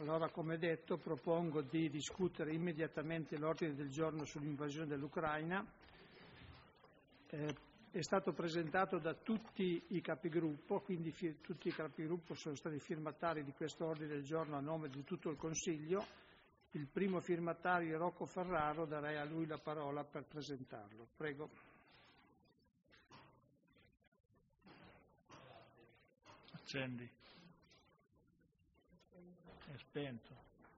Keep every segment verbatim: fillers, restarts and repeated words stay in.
Allora, come detto, propongo di discutere immediatamente l'ordine del giorno sull'invasione dell'Ucraina. Eh, è stato presentato da tutti i capigruppo, quindi fi- tutti i capigruppo sono stati firmatari di questo ordine del giorno a nome di tutto il Consiglio. Il primo firmatario è Rocco Ferraro, darei a lui la parola per presentarlo. Prego. Accendi. È spento.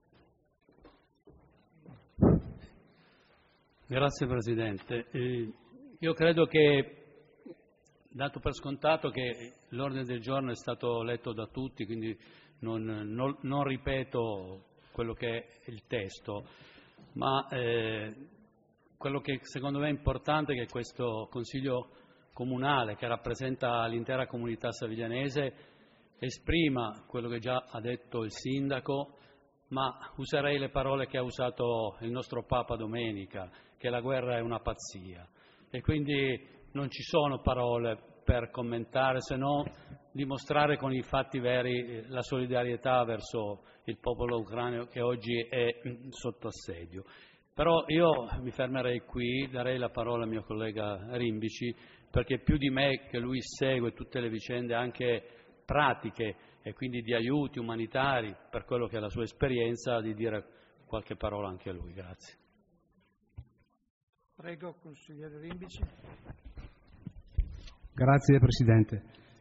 Grazie Presidente. Eh, io credo che, dato per scontato che l'ordine del giorno è stato letto da tutti, quindi non, non, non ripeto quello che è il testo, ma eh, quello che secondo me è importante è che questo Consiglio Comunale, che rappresenta l'intera comunità saviglianese, esprima quello che già ha detto il Sindaco, ma userei le parole che ha usato il nostro Papa domenica, che la guerra è una pazzia. E quindi non ci sono parole per commentare, se no dimostrare con i fatti veri la solidarietà verso il popolo ucraino che oggi è sotto assedio. Però io mi fermerei qui, darei la parola al mio collega Rimbici, perché più di me, che lui segue tutte le vicende anche pratiche e quindi di aiuti umanitari, per quello che è la sua esperienza, di dire qualche parola anche a lui. Grazie. Prego, consigliere Rimbici. Grazie Presidente.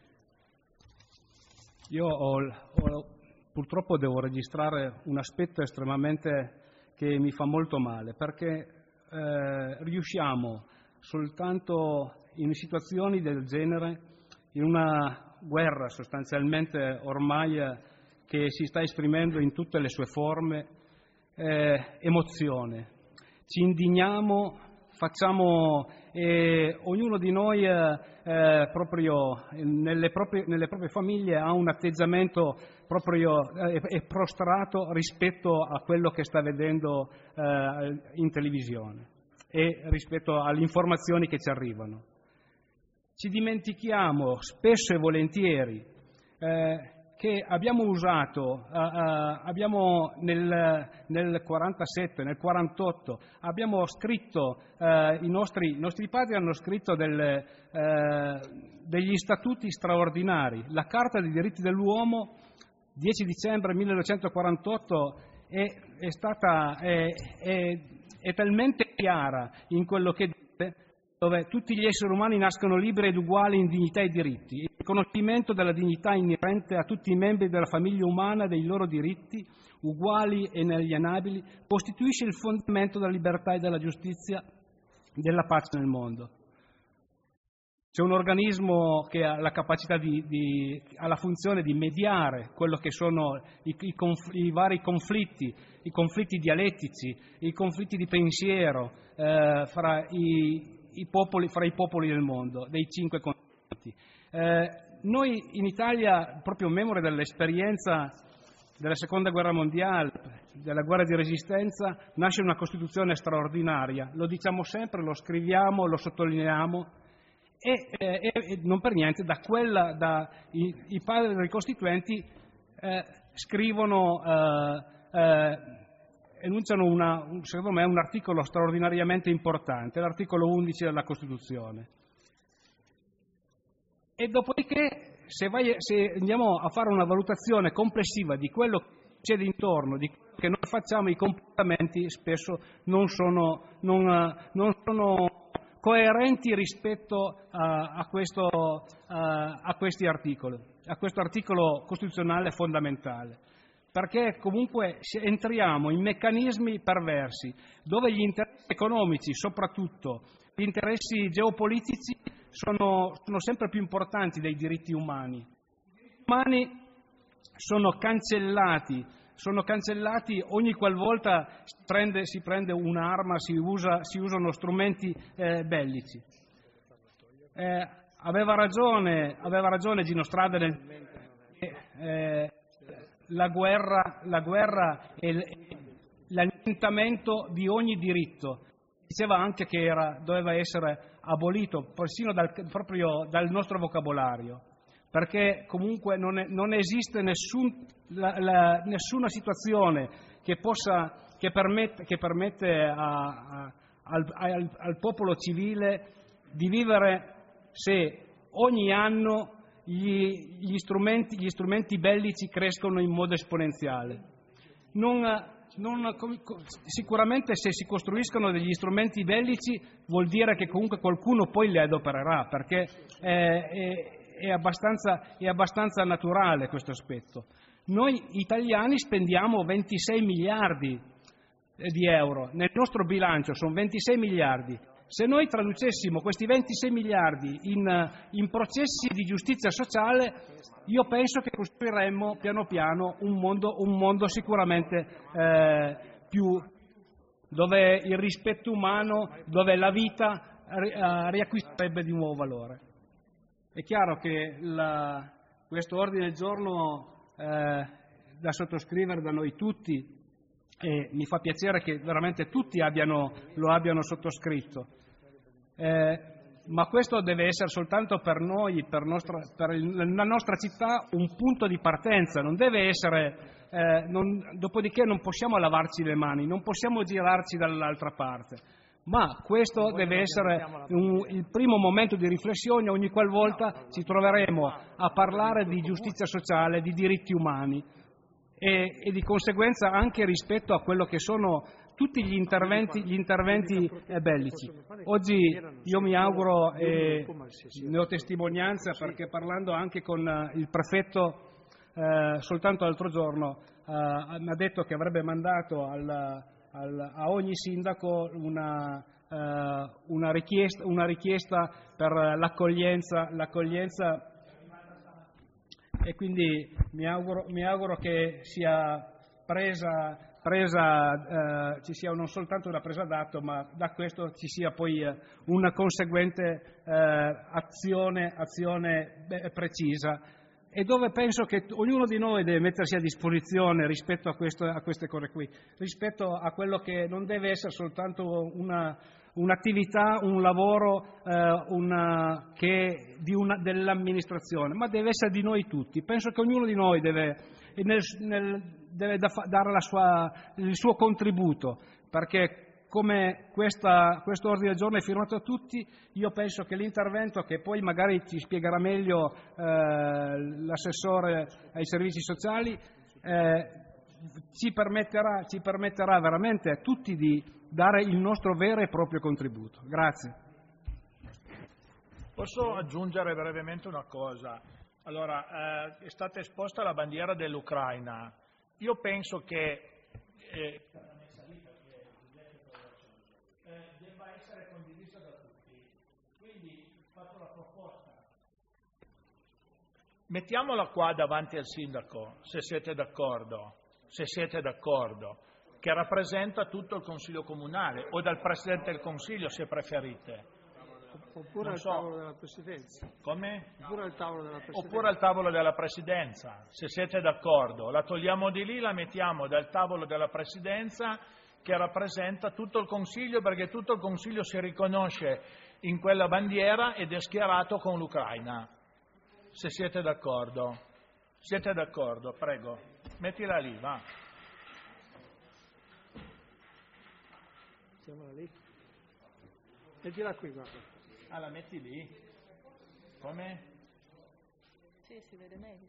Io ho, ho, purtroppo devo registrare un aspetto estremamente che mi fa molto male, perché eh, riusciamo soltanto in situazioni del genere, in una guerra sostanzialmente ormai che si sta esprimendo in tutte le sue forme, eh, emozione. Ci indigniamo, facciamo, eh, ognuno di noi eh, proprio nelle proprie, nelle proprie famiglie ha un atteggiamento proprio eh, è prostrato rispetto a quello che sta vedendo eh, in televisione e rispetto alle informazioni che ci arrivano. Ci dimentichiamo spesso e volentieri eh, che abbiamo usato, eh, eh, abbiamo nel, nel quarantasette, nel quarantotto, abbiamo scritto, eh, i, nostri, i nostri padri hanno scritto delle, eh, degli statuti straordinari. La Carta dei diritti dell'uomo, dieci dicembre millenovecentoquarantotto, è, è stata è, è, è talmente chiara in quello che dice, dove tutti gli esseri umani nascono liberi ed uguali in dignità e diritti. Il riconoscimento della dignità inerente a tutti i membri della famiglia umana e dei loro diritti, uguali e inalienabili, costituisce il fondamento della libertà e della giustizia, della pace nel mondo. C'è un organismo che ha la capacità di, di ha la funzione di mediare quello che sono i, i, conf, i vari conflitti, i conflitti dialettici, i conflitti di pensiero eh, fra i I popoli, fra i popoli del mondo, dei cinque continenti. Eh, noi in Italia, proprio memore dell'esperienza della Seconda Guerra Mondiale, della guerra di resistenza, nasce una Costituzione straordinaria. Lo diciamo sempre, lo scriviamo, lo sottolineiamo e, eh, e non per niente da quella, da, i, i padri dei costituenti eh, scrivono eh, eh, enunciano una, secondo me un articolo straordinariamente importante, l'articolo undici della Costituzione. E dopodiché, se, vai, se andiamo a fare una valutazione complessiva di quello che succede intorno, di quello che noi facciamo, i comportamenti spesso non sono, non, non sono coerenti rispetto a, a, questo, a, a questi articoli, a questo articolo costituzionale fondamentale. Perché comunque entriamo in meccanismi perversi, dove gli interessi economici, soprattutto gli interessi geopolitici, sono, sono sempre più importanti dei diritti umani. I diritti umani sono cancellati, sono cancellati ogni qualvolta si prende, si prende un'arma, si, usa, si usano strumenti eh, bellici. Eh, aveva ragione, aveva ragione Gino Strada nel eh, La guerra, la guerra è l'annientamento di ogni diritto. Diceva anche che era, doveva essere abolito persino dal, proprio dal nostro vocabolario. perché comunque non, è, non esiste nessun, la, la, nessuna situazione che, possa, che permette, che permette a, a, al, al, al popolo civile di vivere se ogni anno gli, gli, strumenti, gli strumenti bellici crescono in modo esponenziale. Non, non, sicuramente se si costruiscono degli strumenti bellici vuol dire che comunque qualcuno poi li adopererà, perché è, è, è, abbastanza, è abbastanza naturale questo aspetto. Noi italiani spendiamo ventisei miliardi di euro, nel nostro bilancio sono ventisei miliardi. Se noi traducessimo questi ventisei miliardi in, in processi di giustizia sociale, io penso che costruiremmo piano piano un mondo, un mondo sicuramente eh, più, dove il rispetto umano, dove la vita eh, riacquisterebbe di nuovo valore. È chiaro che la, questo ordine del giorno eh, da sottoscrivere da noi tutti, e mi fa piacere che veramente tutti abbiano, lo abbiano sottoscritto. Eh, ma questo deve essere soltanto per noi, per, nostra, per il, la nostra città, un punto di partenza, non deve essere, eh, non, dopodiché non possiamo lavarci le mani, non possiamo girarci dall'altra parte, ma questo deve essere un, il primo momento di riflessione ogni qualvolta ci troveremo a parlare di giustizia sociale, di diritti umani e, e di conseguenza anche rispetto a quello che sono tutti gli interventi, gli interventi eh, bellici. Oggi io mi auguro, e ne ho testimonianza perché parlando anche con uh, il prefetto uh, soltanto l'altro giorno uh, mi ha detto che avrebbe mandato al, al, a ogni sindaco una, uh, una, richiesta, una richiesta per l'accoglienza, l'accoglienza e quindi mi auguro, mi auguro che sia presa Presa, eh, ci sia non soltanto una presa d'atto, ma da questo ci sia poi eh, una conseguente eh, azione, azione beh, precisa, e dove penso che ognuno di noi deve mettersi a disposizione rispetto a, questo, a queste cose qui, rispetto a quello che non deve essere soltanto una, un'attività, un lavoro eh, una, che di una, dell'amministrazione, ma deve essere di noi tutti. Penso che ognuno di noi deve, nel, nel, deve da, dare la sua, il suo contributo, perché come questa, questo ordine del giorno è firmato a tutti, io penso che l'intervento, che poi magari ci spiegherà meglio eh, l'assessore ai servizi sociali, eh, ci permetterà, ci permetterà veramente a tutti di dare il nostro vero e proprio contributo. Grazie. Posso aggiungere brevemente una cosa? Allora, eh, è stata esposta la bandiera dell'Ucraina. Io penso che eh, debba essere condivisa da tutti. Quindi faccio la proposta. Mettiamola qua davanti al sindaco, se siete d'accordo, se siete d'accordo, che rappresenta tutto il Consiglio Comunale, o dal Presidente del Consiglio, se preferite. Oppure al so. tavolo della Presidenza. Come? Oppure al tavolo della Presidenza. Oppure al tavolo della Presidenza, se siete d'accordo. La togliamo di lì, la mettiamo dal tavolo della Presidenza, che rappresenta tutto il Consiglio, perché tutto il Consiglio si riconosce in quella bandiera ed è schierato con l'Ucraina. Se siete d'accordo. Siete d'accordo? Prego. Mettila lì, va. Mettiamola lì. Mettila qui, guarda. Ah, la metti lì? Come? Sì, si vede meglio.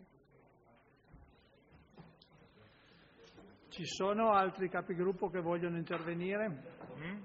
Ci sono altri capigruppo che vogliono intervenire? Mm?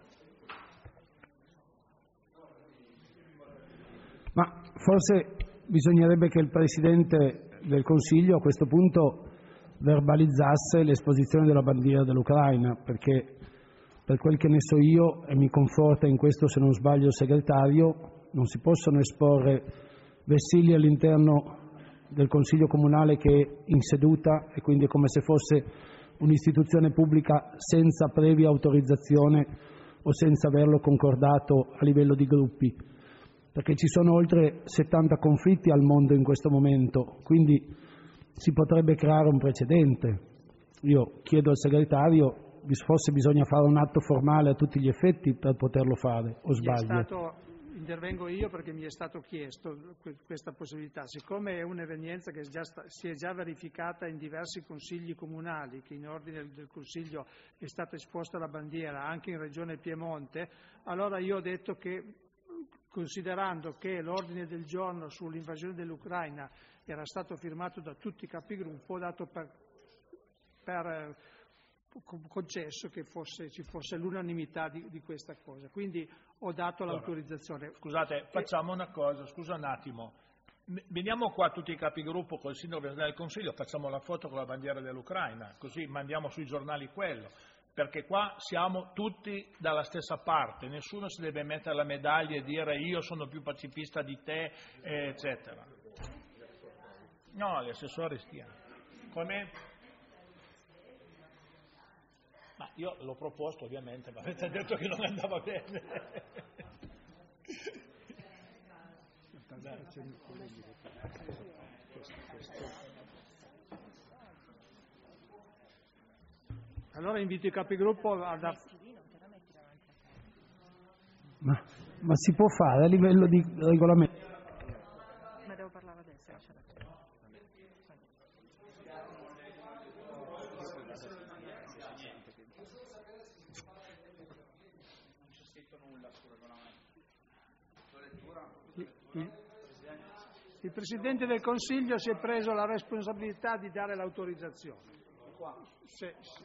Ma forse bisognerebbe che il Presidente del Consiglio a questo punto verbalizzasse l'esposizione della bandiera dell'Ucraina, perché per quel che ne so io, e mi conforta in questo se non sbaglio il segretario, non si possono esporre vessilli all'interno del Consiglio Comunale che è in seduta, e quindi è come se fosse un'istituzione pubblica senza previa autorizzazione o senza averlo concordato a livello di gruppi, perché ci sono oltre settanta conflitti al mondo in questo momento, quindi si potrebbe creare un precedente. Io chiedo al segretario forse bisogna fare un atto formale a tutti gli effetti per poterlo fare, o sbaglio? Gli è stato, intervengo io perché mi è stato chiesto questa possibilità. Siccome è un'evenienza che è già sta, si è già verificata in diversi consigli comunali, che in ordine del Consiglio è stata esposta la bandiera anche in Regione Piemonte, allora io ho detto che, considerando che l'ordine del giorno sull'invasione dell'Ucraina era stato firmato da tutti i capigruppo, ho dato per, per concesso che fosse, ci fosse l'unanimità di, di questa cosa. Quindi ho dato allora, l'autorizzazione. Scusate, facciamo una cosa, scusa un attimo. Veniamo qua tutti i capigruppo col sindaco del Consiglio, facciamo la foto con la bandiera dell'Ucraina, così mandiamo sui giornali quello. Perché qua siamo tutti dalla stessa parte, nessuno si deve mettere la medaglia e dire io sono più pacifista di te, eccetera. No, gli assessori stiano. Come? Ma io l'ho proposto ovviamente, ma avete detto che non andava bene. Allora invito i capigruppo a... Ma, ma si può fare a livello di regolamento? Ma devo parlare adesso. Il, il Presidente del Consiglio si è preso la responsabilità di dare l'autorizzazione. Se, se.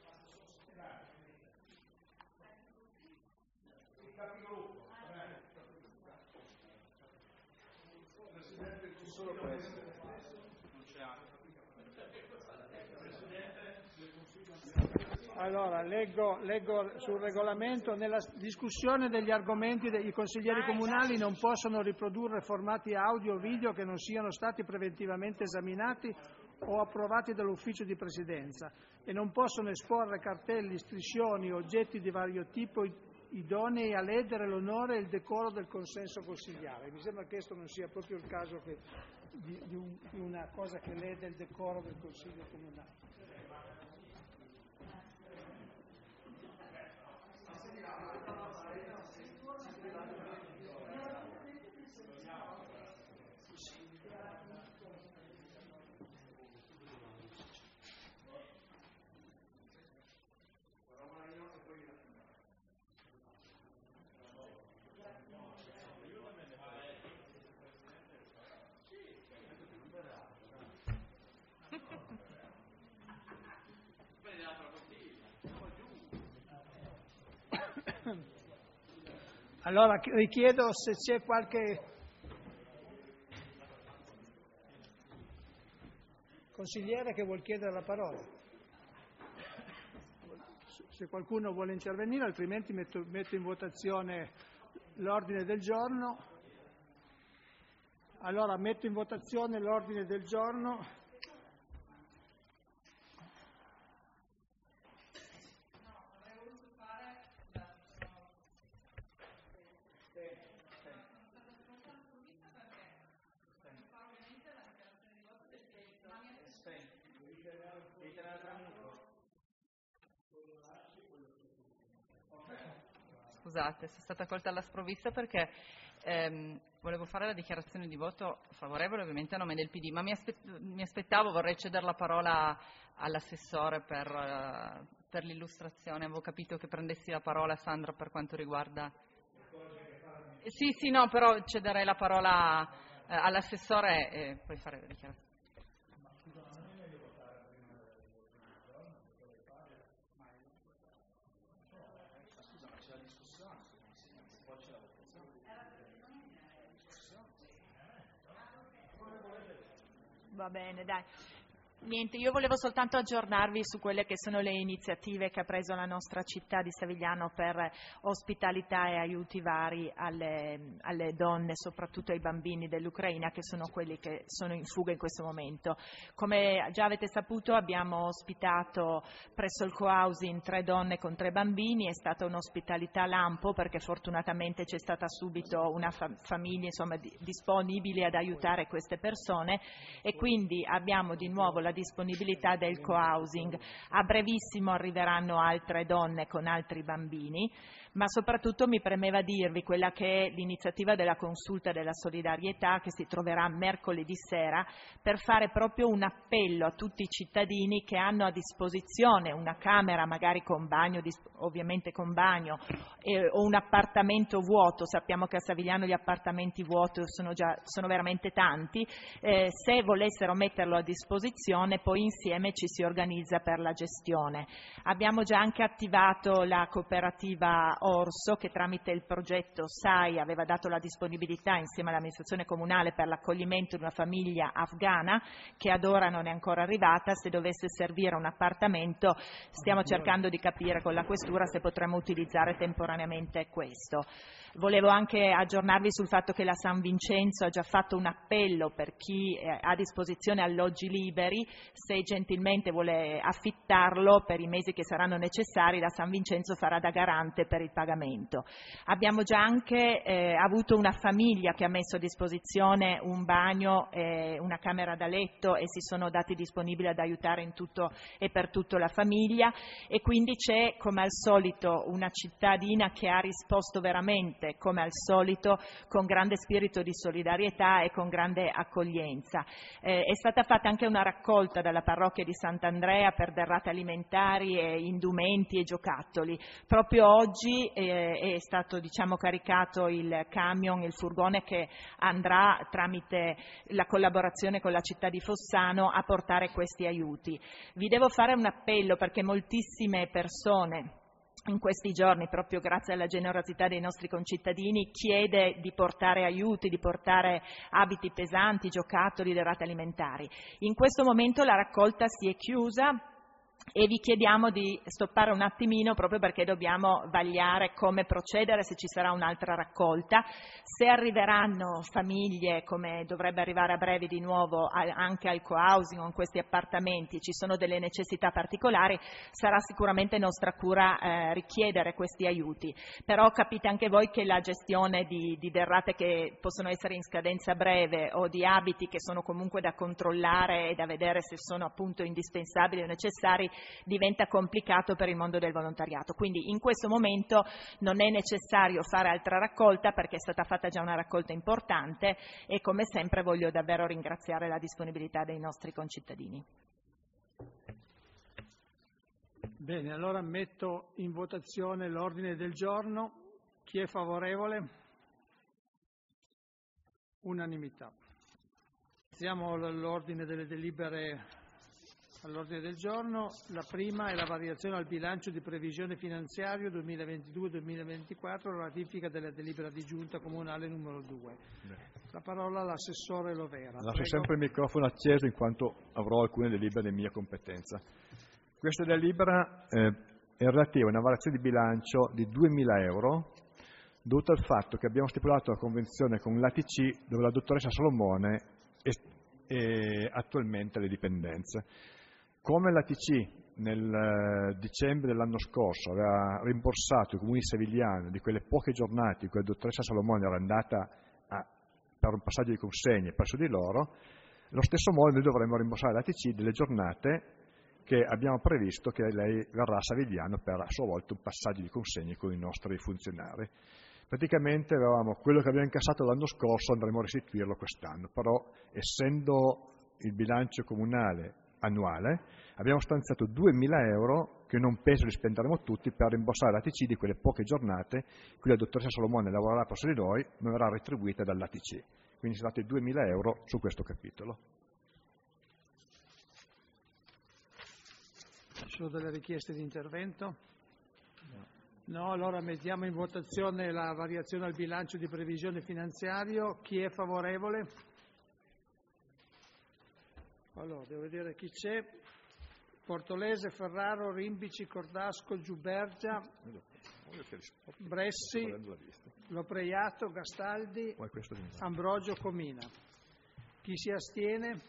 Allora, leggo, leggo sul regolamento, nella discussione degli argomenti dei consiglieri comunali non possono riprodurre formati audio o video che non siano stati preventivamente esaminati o approvati dall'ufficio di presidenza e non possono esporre cartelli, striscioni o oggetti di vario tipo idonei a ledere l'onore e il decoro del consenso consigliare. Mi sembra che questo non sia proprio il caso che, di, di, un, di una cosa che lede il decoro del Consiglio comunale. Allora richiedo se c'è qualche consigliere che vuol chiedere la parola. Se qualcuno vuole intervenire, altrimenti metto, metto in votazione l'ordine del giorno. Allora metto in votazione l'ordine del giorno. Scusate, sono stata colta alla sprovvista perché ehm, volevo fare la dichiarazione di voto favorevole ovviamente a nome del P D, ma mi, aspet- mi aspettavo, vorrei cedere la parola all'assessore per, uh, per l'illustrazione. Avevo capito che prendessi la parola, Sandra, per quanto riguarda... Sì, sì, no, però cederei la parola uh, all'assessore e poi fare la dichiarazione. Va bene, dai. Niente, io volevo soltanto aggiornarvi su quelle che sono le iniziative che ha preso la nostra città di Savigliano per ospitalità e aiuti vari alle, alle donne, soprattutto ai bambini dell'Ucraina, che sono quelli che sono in fuga in questo momento. Come già avete saputo, abbiamo ospitato presso il co-housing tre donne con tre bambini, è stata un'ospitalità lampo perché fortunatamente c'è stata subito una fa- famiglia insomma, di- disponibile ad aiutare queste persone e quindi abbiamo di nuovo la la disponibilità del co-housing. A brevissimo arriveranno altre donne con altri bambini, ma soprattutto mi premeva dirvi quella che è l'iniziativa della consulta della solidarietà che si troverà mercoledì sera, per fare proprio un appello a tutti i cittadini che hanno a disposizione una camera magari con bagno, ovviamente con bagno, eh, o un appartamento vuoto. Sappiamo che a Savigliano gli appartamenti vuoti sono, già, sono veramente tanti, eh, se volessero metterlo a disposizione poi insieme ci si organizza per la gestione. Abbiamo già anche attivato la cooperativa Orso, che tramite il progetto S A I aveva dato la disponibilità insieme all'amministrazione comunale per l'accoglimento di una famiglia afghana che ad ora non è ancora arrivata. Se dovesse servire un appartamento stiamo cercando di capire con la questura se potremmo utilizzare temporaneamente questo. Volevo anche aggiornarvi sul fatto che la San Vincenzo ha già fatto un appello per chi eh, ha a disposizione alloggi liberi, se gentilmente vuole affittarlo per i mesi che saranno necessari, la San Vincenzo farà da garante per il pagamento. Abbiamo già anche eh, avuto una famiglia che ha messo a disposizione un bagno, eh, una camera da letto, e si sono dati disponibili ad aiutare in tutto e per tutto la famiglia, e quindi c'è come al solito una cittadina che ha risposto veramente come al solito con grande spirito di solidarietà e con grande accoglienza. Eh, è stata fatta anche una raccolta dalla parrocchia di Sant'Andrea per derrate alimentari e indumenti e giocattoli. Proprio oggi eh, è stato diciamo, caricato il camion, il furgone che andrà tramite la collaborazione con la città di Fossano a portare questi aiuti. Vi devo fare un appello perché moltissime persone in questi giorni, proprio grazie alla generosità dei nostri concittadini, chiede di portare aiuti, di portare abiti pesanti, giocattoli, derrate alimentari. In questo momento la raccolta si è chiusa e vi chiediamo di stoppare un attimino proprio perché dobbiamo vagliare come procedere, se ci sarà un'altra raccolta. Se arriveranno famiglie, come dovrebbe arrivare a breve di nuovo anche al co-housing o in questi appartamenti, ci sono delle necessità particolari, sarà sicuramente nostra cura eh, richiedere questi aiuti. Però capite anche voi che la gestione di, di derrate che possono essere in scadenza breve o di abiti che sono comunque da controllare e da vedere se sono appunto indispensabili o necessari diventa complicato per il mondo del volontariato. Quindi in questo momento non è necessario fare altra raccolta perché è stata fatta già una raccolta importante e come sempre voglio davvero ringraziare la disponibilità dei nostri concittadini. Bene, allora metto in votazione l'ordine del giorno. Chi è favorevole? Unanimità. Iniziamo l'ordine delle delibere. All'ordine del giorno, la prima è la variazione al bilancio di previsione finanziario duemilaventidue duemilaventiquattro, la ratifica della delibera di giunta comunale numero due. La parola all'assessore Lovera. Lascio Prego. sempre il microfono acceso in quanto avrò alcune delibere di mia competenza. Questa delibera eh, è relativa a una variazione di bilancio di duemila euro dovuta al fatto che abbiamo stipulato una convenzione con l'A T C dove la dottoressa Solomone è, è attualmente alle dipendenze. Come l'A T C nel dicembre dell'anno scorso aveva rimborsato i comuni sevigliani di quelle poche giornate in cui la dottoressa Salomone era andata a, per un passaggio di consegne presso di loro, allo stesso modo noi dovremmo rimborsare l'A T C delle giornate che abbiamo previsto che lei verrà a Savigliano per a sua volta un passaggio di consegne con i nostri funzionari. Praticamente avevamo quello che abbiamo incassato l'anno scorso, andremo a restituirlo quest'anno, però essendo il bilancio comunale annuale, abbiamo stanziato duemila euro, che non penso li spenderemo tutti, per rimborsare l'A T C di quelle poche giornate in cui la dottoressa Solomone lavorerà presso di noi, ma verrà retribuita dall'A T C. Quindi sono stati duemila euro su questo capitolo. Ci sono delle richieste di intervento? No, allora mettiamo in votazione la variazione al bilancio di previsione finanziario. Chi è favorevole? Allora, devo vedere chi c'è. Portolese, Ferraro, Rimbici, Cordasco, Giubergia, Bressi, Lopreiato, Gastaldi, Ambrogio, Comina. Chi si astiene?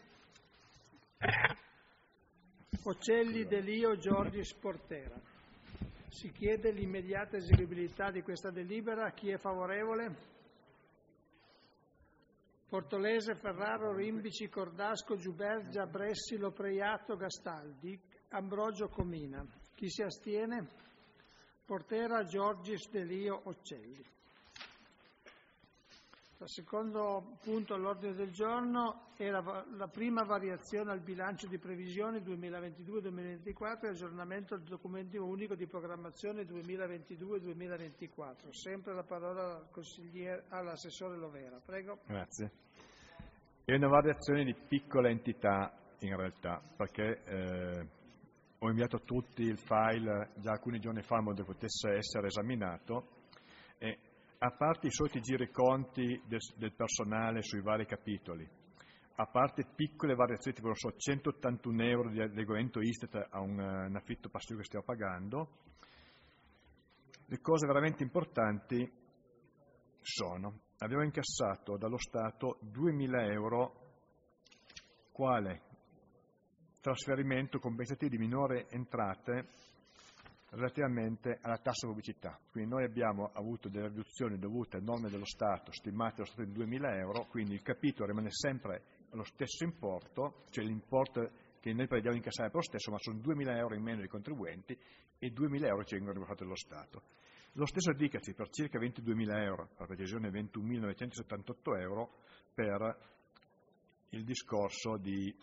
Ocelli, Delio, Giorgi, Sportera. Si chiede l'immediata eseguibilità di questa delibera. Chi è favorevole? Portolese, Ferraro, Rimbici, Cordasco, Giubergia, Bressilo, Preiato, Gastaldi, Ambrogio, Comina. Chi si astiene? Portera, Giorgis, Delio, Occelli. Il secondo punto all'ordine del giorno è la, la prima variazione al bilancio di previsione duemilaventidue duemilaventiquattro e aggiornamento del documento unico di programmazione duemilaventidue duemilaventiquattro. Sempre la parola al consigliere, all'assessore Lovera. Prego. Grazie. È una variazione di piccola entità in realtà, perché eh, ho inviato a tutti il file già alcuni giorni fa in modo che potesse essere esaminato e a parte i soliti giriconti del, del personale sui vari capitoli, a parte piccole variazioni tipo non so, centottantuno euro di adeguamento Istat a un, un affitto passivo che stiamo pagando, le cose veramente importanti sono: abbiamo incassato dallo Stato duemila euro quale trasferimento compensativo di minore entrate relativamente alla tassa pubblicità. Quindi noi abbiamo avuto delle riduzioni dovute a norme dello Stato, stimate dallo Stato in duemila euro, quindi il capitolo rimane sempre allo stesso importo, cioè l'importo che noi prendiamo in incassare per lo stesso, ma sono duemila euro in meno dei contribuenti e duemila euro ci vengono rimborsati dallo Stato. Lo stesso dicasi per circa ventiduemila euro, per precisione ventunomilanovecentosettantotto euro, per il discorso di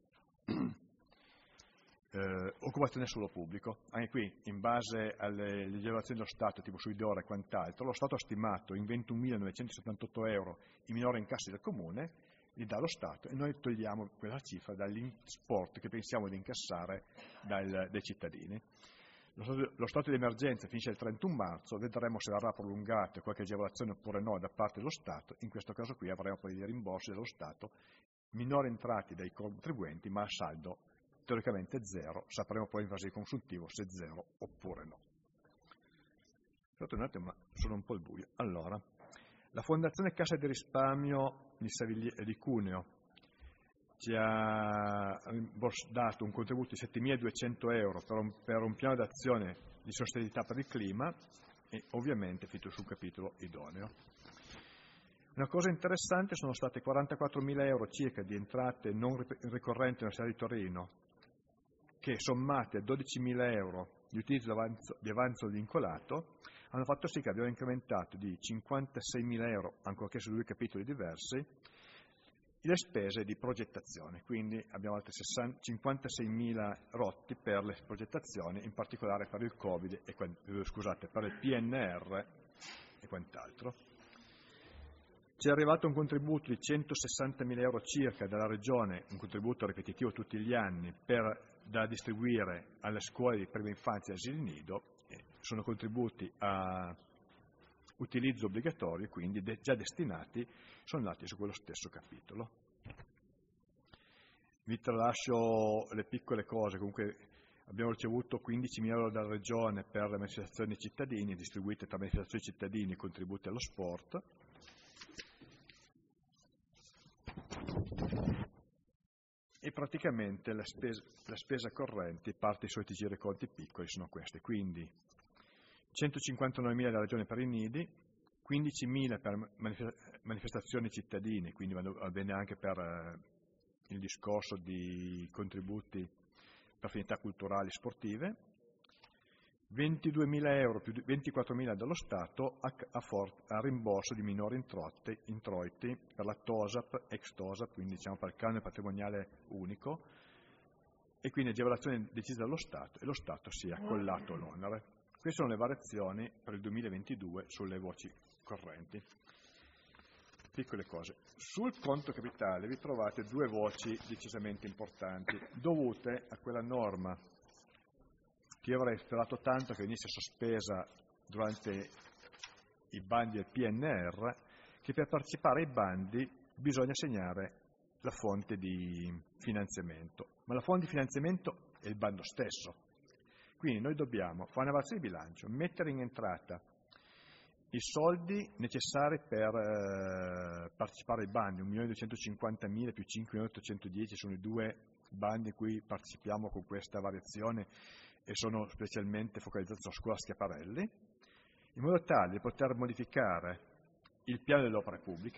eh, occupazione del suolo pubblico. Anche qui, in base alle agevolazioni dello Stato, tipo sui D O R e quant'altro, lo Stato ha stimato in ventunomilanovecentosettantotto euro i minori incassi del Comune, li dà lo Stato e noi togliamo quella cifra dall'importo che pensiamo di incassare dal, dai cittadini. Lo stato, lo stato di emergenza finisce il trentuno marzo, vedremo se verrà prolungato qualche agevolazione oppure no da parte dello Stato. In questo caso qui avremo poi dei rimborsi dello Stato, minori entrati dai contribuenti, ma a saldo teoricamente zero. Sapremo poi in fase di consuntivo se zero oppure no. Scusate un attimo, ma sono un po' il buio. Allora, la Fondazione Cassa di Risparmio di, Savigli- di Cuneo ci ha dato un contributo di settemiladuecento euro per un, per un piano d'azione di sostenibilità per il clima e ovviamente finito sul capitolo idoneo. Una cosa interessante sono state quarantaquattromila euro circa di entrate non ricorrenti nella città di Torino, che sommate a dodicimila euro di utilizzo di avanzo, di avanzo vincolato, hanno fatto sì che abbiamo incrementato di cinquantaseimila euro, ancorché su due capitoli diversi, le spese di progettazione, quindi abbiamo altri cinquantaseimila rotti per le progettazioni, in particolare per il Covid e eh, scusate, per il P N R e quant'altro. Ci è arrivato un contributo di centosessantamila euro circa dalla Regione, un contributo ripetitivo tutti gli anni, per, da distribuire alle scuole di prima infanzia e asili nido. Sono contributi a utilizzo obbligatorio, quindi de- già destinati, sono nati su quello stesso capitolo. Vi tralascio le piccole cose, comunque abbiamo ricevuto quindicimila euro dalla Regione per le manifestazioni dei cittadini, distribuite tra manifestazioni dei cittadini e contributi allo sport. E praticamente la spesa, la spesa corrente, parte dei soliti giroconti piccoli, sono queste, quindi centocinquantanovemila dalla Regione per i nidi, quindicimila per manifestazioni cittadine, quindi va bene anche per eh, il discorso di contributi per finalità culturali e sportive, ventiduemila euro più ventiquattromila dallo Stato a, a, for, a rimborso di minori introiti, introiti per la TOSAP, ex TOSAP, quindi diciamo per il canone patrimoniale unico, e quindi agevolazione decisa dallo Stato e lo Stato si è accollato l'onere. Queste sono le variazioni per il duemilaventidue sulle voci correnti. Piccole cose. Sul conto capitale vi trovate due voci decisamente importanti, dovute a quella norma che io avrei sperato tanto che venisse sospesa durante i bandi del P N R, che per partecipare ai bandi bisogna segnare la fonte di finanziamento. Ma la fonte di finanziamento è il bando stesso. Quindi noi dobbiamo fare una variazione di bilancio, mettere in entrata i soldi necessari per eh, partecipare ai bandi, un milione duecentocinquantamila più cinque milioni ottocentodieci sono i due bandi in cui partecipiamo con questa variazione e sono specialmente focalizzati sulla scuola Schiaparelli, in modo tale da poter modificare il piano delle opere pubbliche,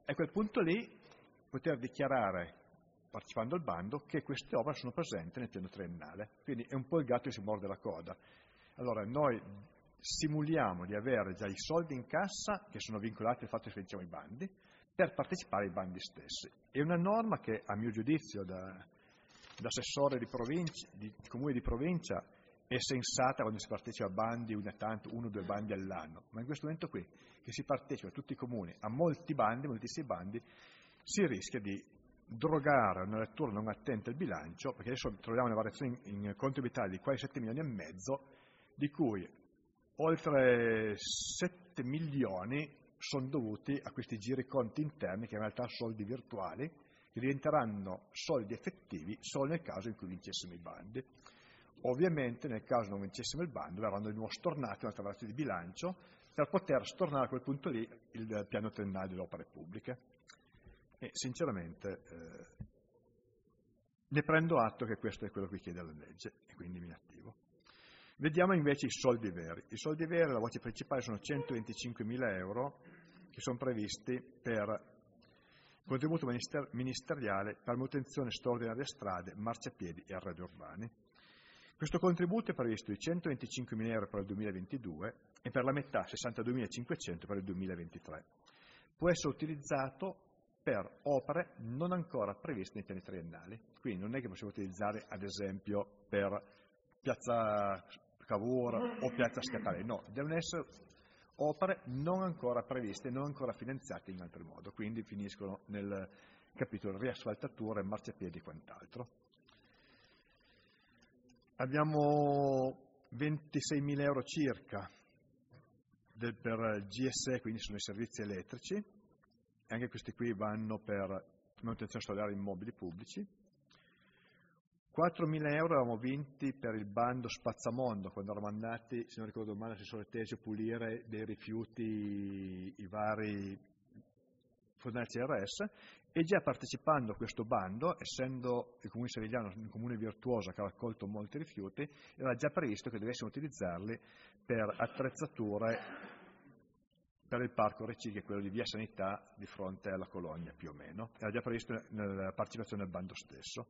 e a quel punto lì poter dichiarare, partecipando al bando, che queste opere sono presenti nel piano triennale. Quindi è un po' il gatto che si morde la coda. Allora noi simuliamo di avere già i soldi in cassa che sono vincolati al fatto che facciamo i bandi per partecipare ai bandi stessi. È una norma che, a mio giudizio, da, da assessore di, provincia, di comune di provincia, è sensata quando si partecipa a bandi, una tanto, uno o due bandi all'anno, ma in questo momento qui, che si partecipa a tutti i comuni, a molti bandi, moltissimi bandi, si rischia di drogare una lettura non attenta al bilancio, perché adesso troviamo una variazione in, in conto vitale di quasi sette milioni e mezzo, di cui oltre sette milioni sono dovuti a questi giri conti interni, che in realtà sono soldi virtuali, che diventeranno soldi effettivi solo nel caso in cui vincessimo i bandi. Ovviamente nel caso non vincessimo il bando verranno di nuovo stornati un'altra variazione di bilancio per poter stornare a quel punto lì il piano triennale delle opere pubbliche. E sinceramente eh, ne prendo atto che questo è quello che chiede la legge e quindi mi attivo. Vediamo invece i soldi veri. I soldi veri, la voce principale, sono centoventicinquemila euro che sono previsti per contributo minister- ministeriale per manutenzione straordinaria strade, marciapiedi e arredi urbani. Questo contributo è previsto di centoventicinquemila euro per il duemilaventidue e per la metà sessantaduemilacinquecento per il duemilaventitré. Può essere utilizzato per opere non ancora previste nei piani triennali, quindi non è che possiamo utilizzare ad esempio per Piazza Cavour o Piazza Scatale, no, devono essere opere non ancora previste, non ancora finanziate in altro modo, quindi finiscono nel capitolo riasfaltature, marciapiedi e quant'altro. Abbiamo ventiseimila euro circa del, per G S E, quindi sono i servizi elettrici, e anche questi qui vanno per manutenzione straordinaria di immobili pubblici. quattromila euro avevamo vinti per il bando Spazzamondo, quando eravamo andati, se non ricordo male, l'assessore Tesio, a pulire dei rifiuti i vari fondanti C R S, e già partecipando a questo bando, essendo il comune Savigliano un comune virtuoso che ha raccolto molti rifiuti, era già previsto che dovessimo utilizzarli per attrezzature per il parco Recì, che è quello di Via Sanità di fronte alla Cologna più o meno, era già previsto nella partecipazione al bando stesso.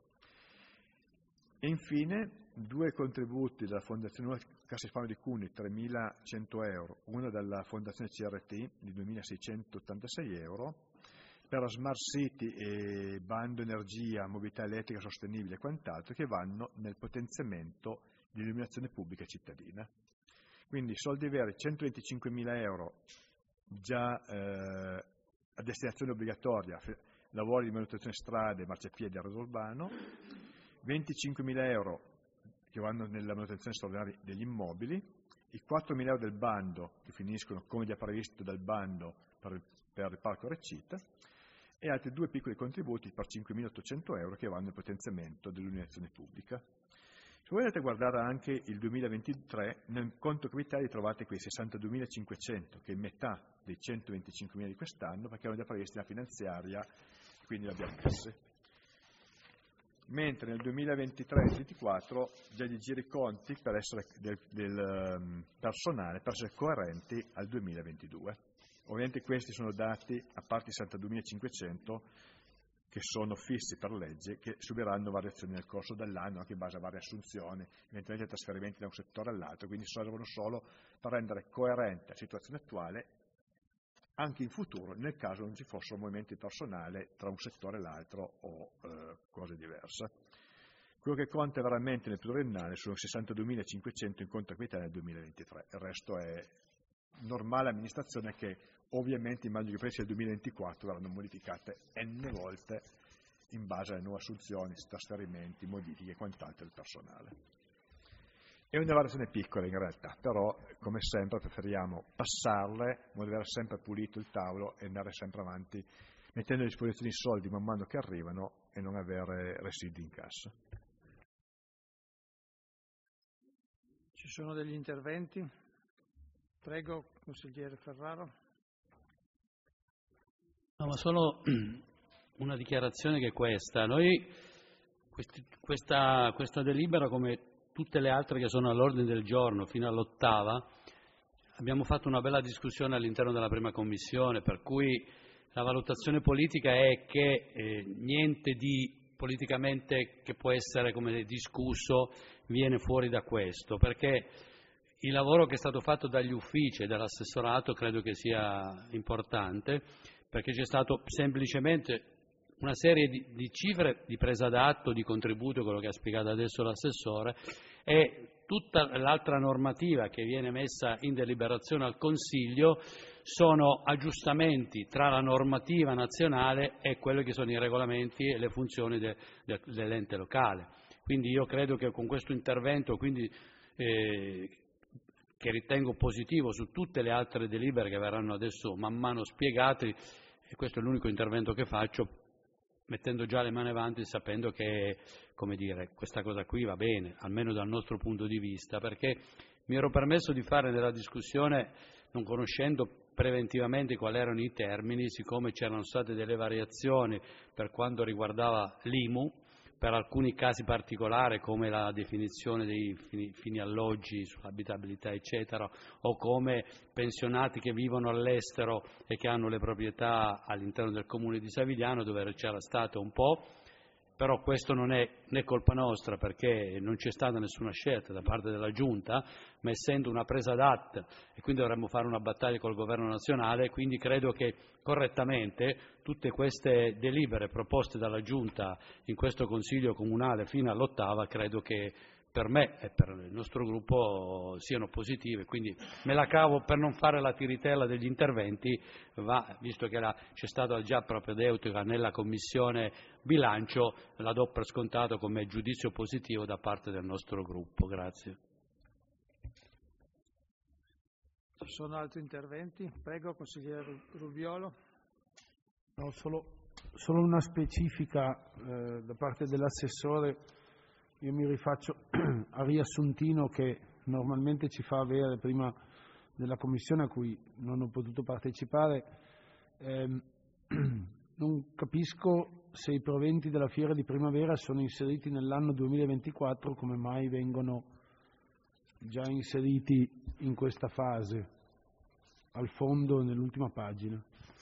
E infine due contributi dalla Fondazione Cassa Risparmio di Cuneo, tremilacento euro, uno dalla Fondazione C R T di duemilaseicentottantasei euro, per Smart City e bando energia, mobilità elettrica sostenibile e quant'altro, che vanno nel potenziamento di illuminazione pubblica cittadina. Quindi soldi veri centoventicinquemila euro già eh, a destinazione obbligatoria, lavori di manutenzione strade, marciapiedi e arredo urbano, venticinquemila euro che vanno nella manutenzione straordinaria degli immobili, i quattromila euro del bando che finiscono come già previsto dal bando per il, per il parco Recita, e altri due piccoli contributi per cinquemilaottocento euro che vanno nel potenziamento dell'illuminazione pubblica. Se voi andate a guardare anche il duemilaventitré, nel conto capitale trovate quei sessantaduemilacinquecento, che è metà dei centoventicinquemila di quest'anno, perché erano già previsti nella finanziaria, quindi li abbiamo messi. Mentre nel duemilaventitré e duemilaventiquattro già gli giri conti per essere del, del um, personale, per essere coerenti al duemilaventidue. Ovviamente questi sono dati, a parte i sessantaduemilacinquecento, che sono fissi per legge, che subiranno variazioni nel corso dell'anno, anche in base a varie assunzioni, eventualmente trasferimenti da un settore all'altro, quindi servono solo per rendere coerente la situazione attuale, anche in futuro, nel caso non ci fossero movimenti personali tra un settore e l'altro o eh, cose diverse. Quello che conta veramente nel pluriennale sono sessantaduemilacinquecento in conto capitale nel duemilaventitré, il resto è normale amministrazione che ovviamente immagino che i prezzi del duemilaventiquattro verranno modificate n volte in base alle nuove assunzioni, trasferimenti, modifiche e quant'altro del personale. È una variazione piccola in realtà, però come sempre preferiamo passarle, avere sempre pulito il tavolo e andare sempre avanti mettendo a disposizione i soldi man mano che arrivano e non avere residui in cassa. Ci sono degli interventi? Prego, consigliere Ferraro. No, ma solo una dichiarazione che è questa. Noi questi, questa, questa delibera, come tutte le altre che sono all'ordine del giorno fino all'ottava, abbiamo fatto una bella discussione all'interno della prima commissione, per cui la valutazione politica è che eh, niente di politicamente che può essere come discusso viene fuori da questo, perché il lavoro che è stato fatto dagli uffici e dall'assessorato credo che sia importante, perché c'è stato semplicemente una serie di, di cifre di presa d'atto, di contributo, quello che ha spiegato adesso l'assessore, e tutta l'altra normativa che viene messa in deliberazione al Consiglio sono aggiustamenti tra la normativa nazionale e quelli che sono i regolamenti e le funzioni de, de, dell'ente locale. Quindi io credo che con questo intervento, quindi, eh, che ritengo positivo su tutte le altre delibere che verranno adesso man mano spiegate, e questo è l'unico intervento che faccio, mettendo già le mani avanti, sapendo che, come dire, questa cosa qui va bene, almeno dal nostro punto di vista, perché mi ero permesso di fare della discussione, non conoscendo preventivamente quali erano i termini, siccome c'erano state delle variazioni per quanto riguardava l'I M U, per alcuni casi particolari come la definizione dei fini, fini alloggi sull'abitabilità eccetera, o come pensionati che vivono all'estero e che hanno le proprietà all'interno del comune di Savigliano, dove c'era stato un po', però questo non è né colpa nostra perché non c'è stata nessuna scelta da parte della Giunta, ma essendo una presa d'atto e quindi dovremmo fare una battaglia col Governo nazionale, quindi credo che correttamente tutte queste delibere proposte dalla Giunta in questo Consiglio Comunale fino all'ottava, credo che per me e per il nostro gruppo siano positive, quindi me la cavo per non fare la tiritella degli interventi, va, visto che la, c'è stata già propedeutica nella Commissione Bilancio, la do per scontato come giudizio positivo da parte del nostro gruppo. Grazie. Ci sono altri interventi? Prego, consigliere Rubiolo. No, solo, solo una specifica eh, da parte dell'assessore. Io mi rifaccio al riassuntino che normalmente ci fa avere prima della commissione a cui non ho potuto partecipare. Eh, non capisco se i proventi della fiera di primavera sono inseriti nell'anno duemilaventiquattro, come mai vengono già inseriti in questa fase, al fondo nell'ultima pagina.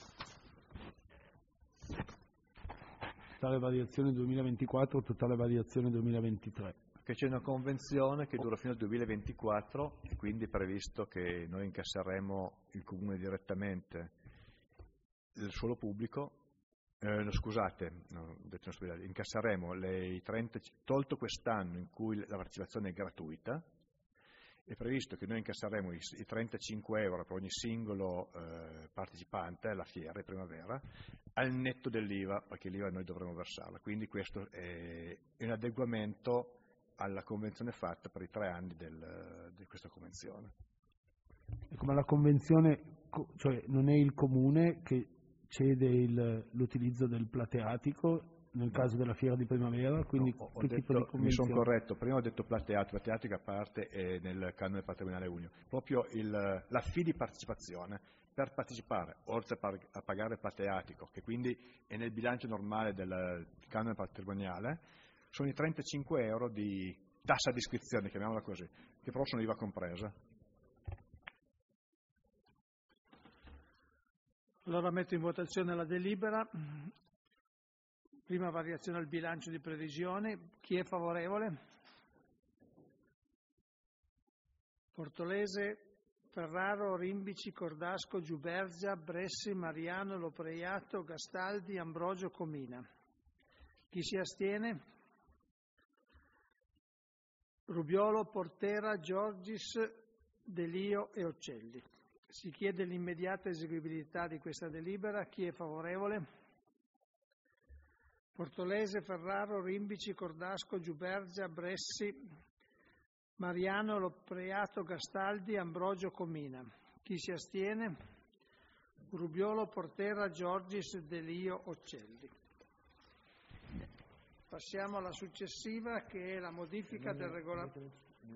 Totale variazione duemilaventiquattro, totale variazione duemilaventitré. Che c'è una convenzione che dura fino al duemilaventiquattro e quindi è previsto che noi incasseremo il Comune direttamente il suolo pubblico, eh, no, scusate, no, detto no, incasseremo le trenta, tolto quest'anno in cui la partecipazione è gratuita, è previsto che noi incasseremo i, i trentacinque euro per ogni singolo eh, partecipante alla fiera di primavera, al netto dell'I V A, perché l'I V A noi dovremo versarla. Quindi questo è, è un adeguamento alla convenzione fatta per i tre anni del, di questa convenzione. E come la convenzione, cioè non è il Comune che cede il, l'utilizzo del plateatico nel caso della fiera di primavera, quindi no, che detto, tipo di convenzione? Mi sono corretto, prima ho detto plateatico, plateatico a parte è nel canone patrimoniale unico, proprio il, la fee di partecipazione. Per partecipare, oltre a pagare il plateatico, che quindi è nel bilancio normale del canone patrimoniale, sono i trentacinque euro di tassa di iscrizione, chiamiamola così, che però sono I V A compresa. Allora metto in votazione la delibera. Prima variazione al bilancio di previsione. Chi è favorevole? Portolese, Ferraro, Rimbici, Cordasco, Giubergia, Bressi, Mariano, Lopreiato, Gastaldi, Ambrogio, Comina. Chi si astiene? Rubiolo, Portera, Giorgis, Delio e Occelli. Si chiede l'immediata eseguibilità di questa delibera. Chi è favorevole? Portolese, Ferraro, Rimbici, Cordasco, Giubergia, Bressi, Mariano, Lopreiato, Gastaldi, Ambrogio, Comina. Chi si astiene? Rubiolo, Portera, Giorgis, Delio, Occelli. Passiamo alla successiva, che è la modifica del regolamento.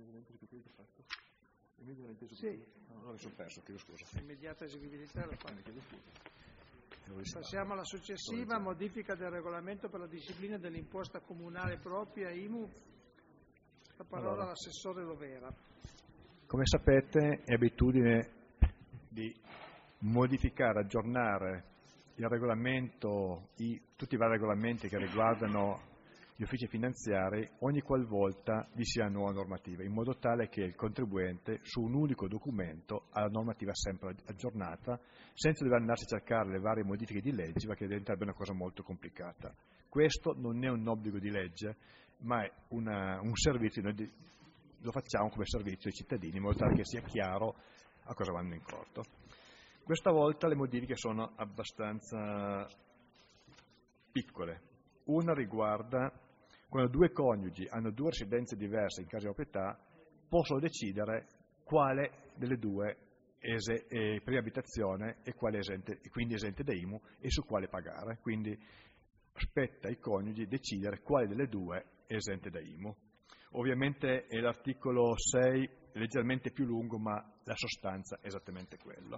Sì. No, no, sono perso, chiedo scusa. Immediata eseguibilità la fa. Passiamo alla successiva, modifica del regolamento per la disciplina dell'imposta comunale propria I M U. La parola allora, all'assessore Lovera. Come sapete è abitudine di modificare, aggiornare il regolamento, i, tutti i vari regolamenti che riguardano gli uffici finanziari ogni qualvolta vi sia una nuova normativa, in modo tale che il contribuente su un unico documento ha la normativa sempre aggiornata, senza dover andarsi a cercare le varie modifiche di legge, perché diventerebbe una cosa molto complicata. Questo non è un obbligo di legge, ma è una, un servizio, noi lo facciamo come servizio ai cittadini, in modo tale che sia chiaro a cosa vanno incontro. Questa volta le modifiche sono abbastanza piccole. Una riguarda quando due coniugi hanno due residenze diverse in casa di proprietà, possono decidere quale delle due è prima abitazione e quale è esente, quindi esente da I M U e su quale pagare. Quindi spetta ai coniugi decidere quale delle due è esente da I M U. Ovviamente è l'articolo sei leggermente più lungo, ma la sostanza è esattamente quella.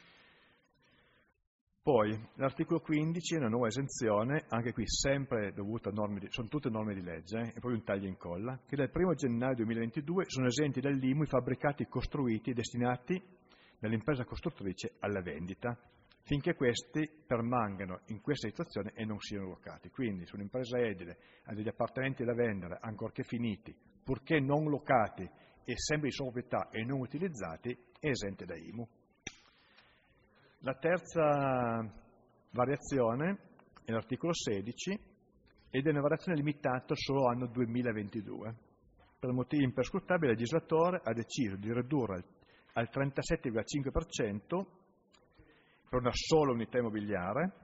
Poi l'articolo quindici è una nuova esenzione, anche qui sempre dovuta a norme di, sono tutte norme di legge, eh, è proprio un taglio e incolla, che dal primo gennaio duemilaventidue sono esenti dall'I M U i fabbricati costruiti e destinati dall'impresa costruttrice alla vendita, finché questi permangano in questa situazione e non siano locati. Quindi se un'impresa edile ha degli appartamenti da vendere, ancorché finiti, purché non locati e sempre di sua proprietà e non utilizzati, è esente da I M U. La terza variazione è l'articolo sedici ed è una variazione limitata solo all'anno duemilaventidue. Per motivi imperscrutabili il legislatore ha deciso di ridurre al trentasette virgola cinque per cento per una sola unità immobiliare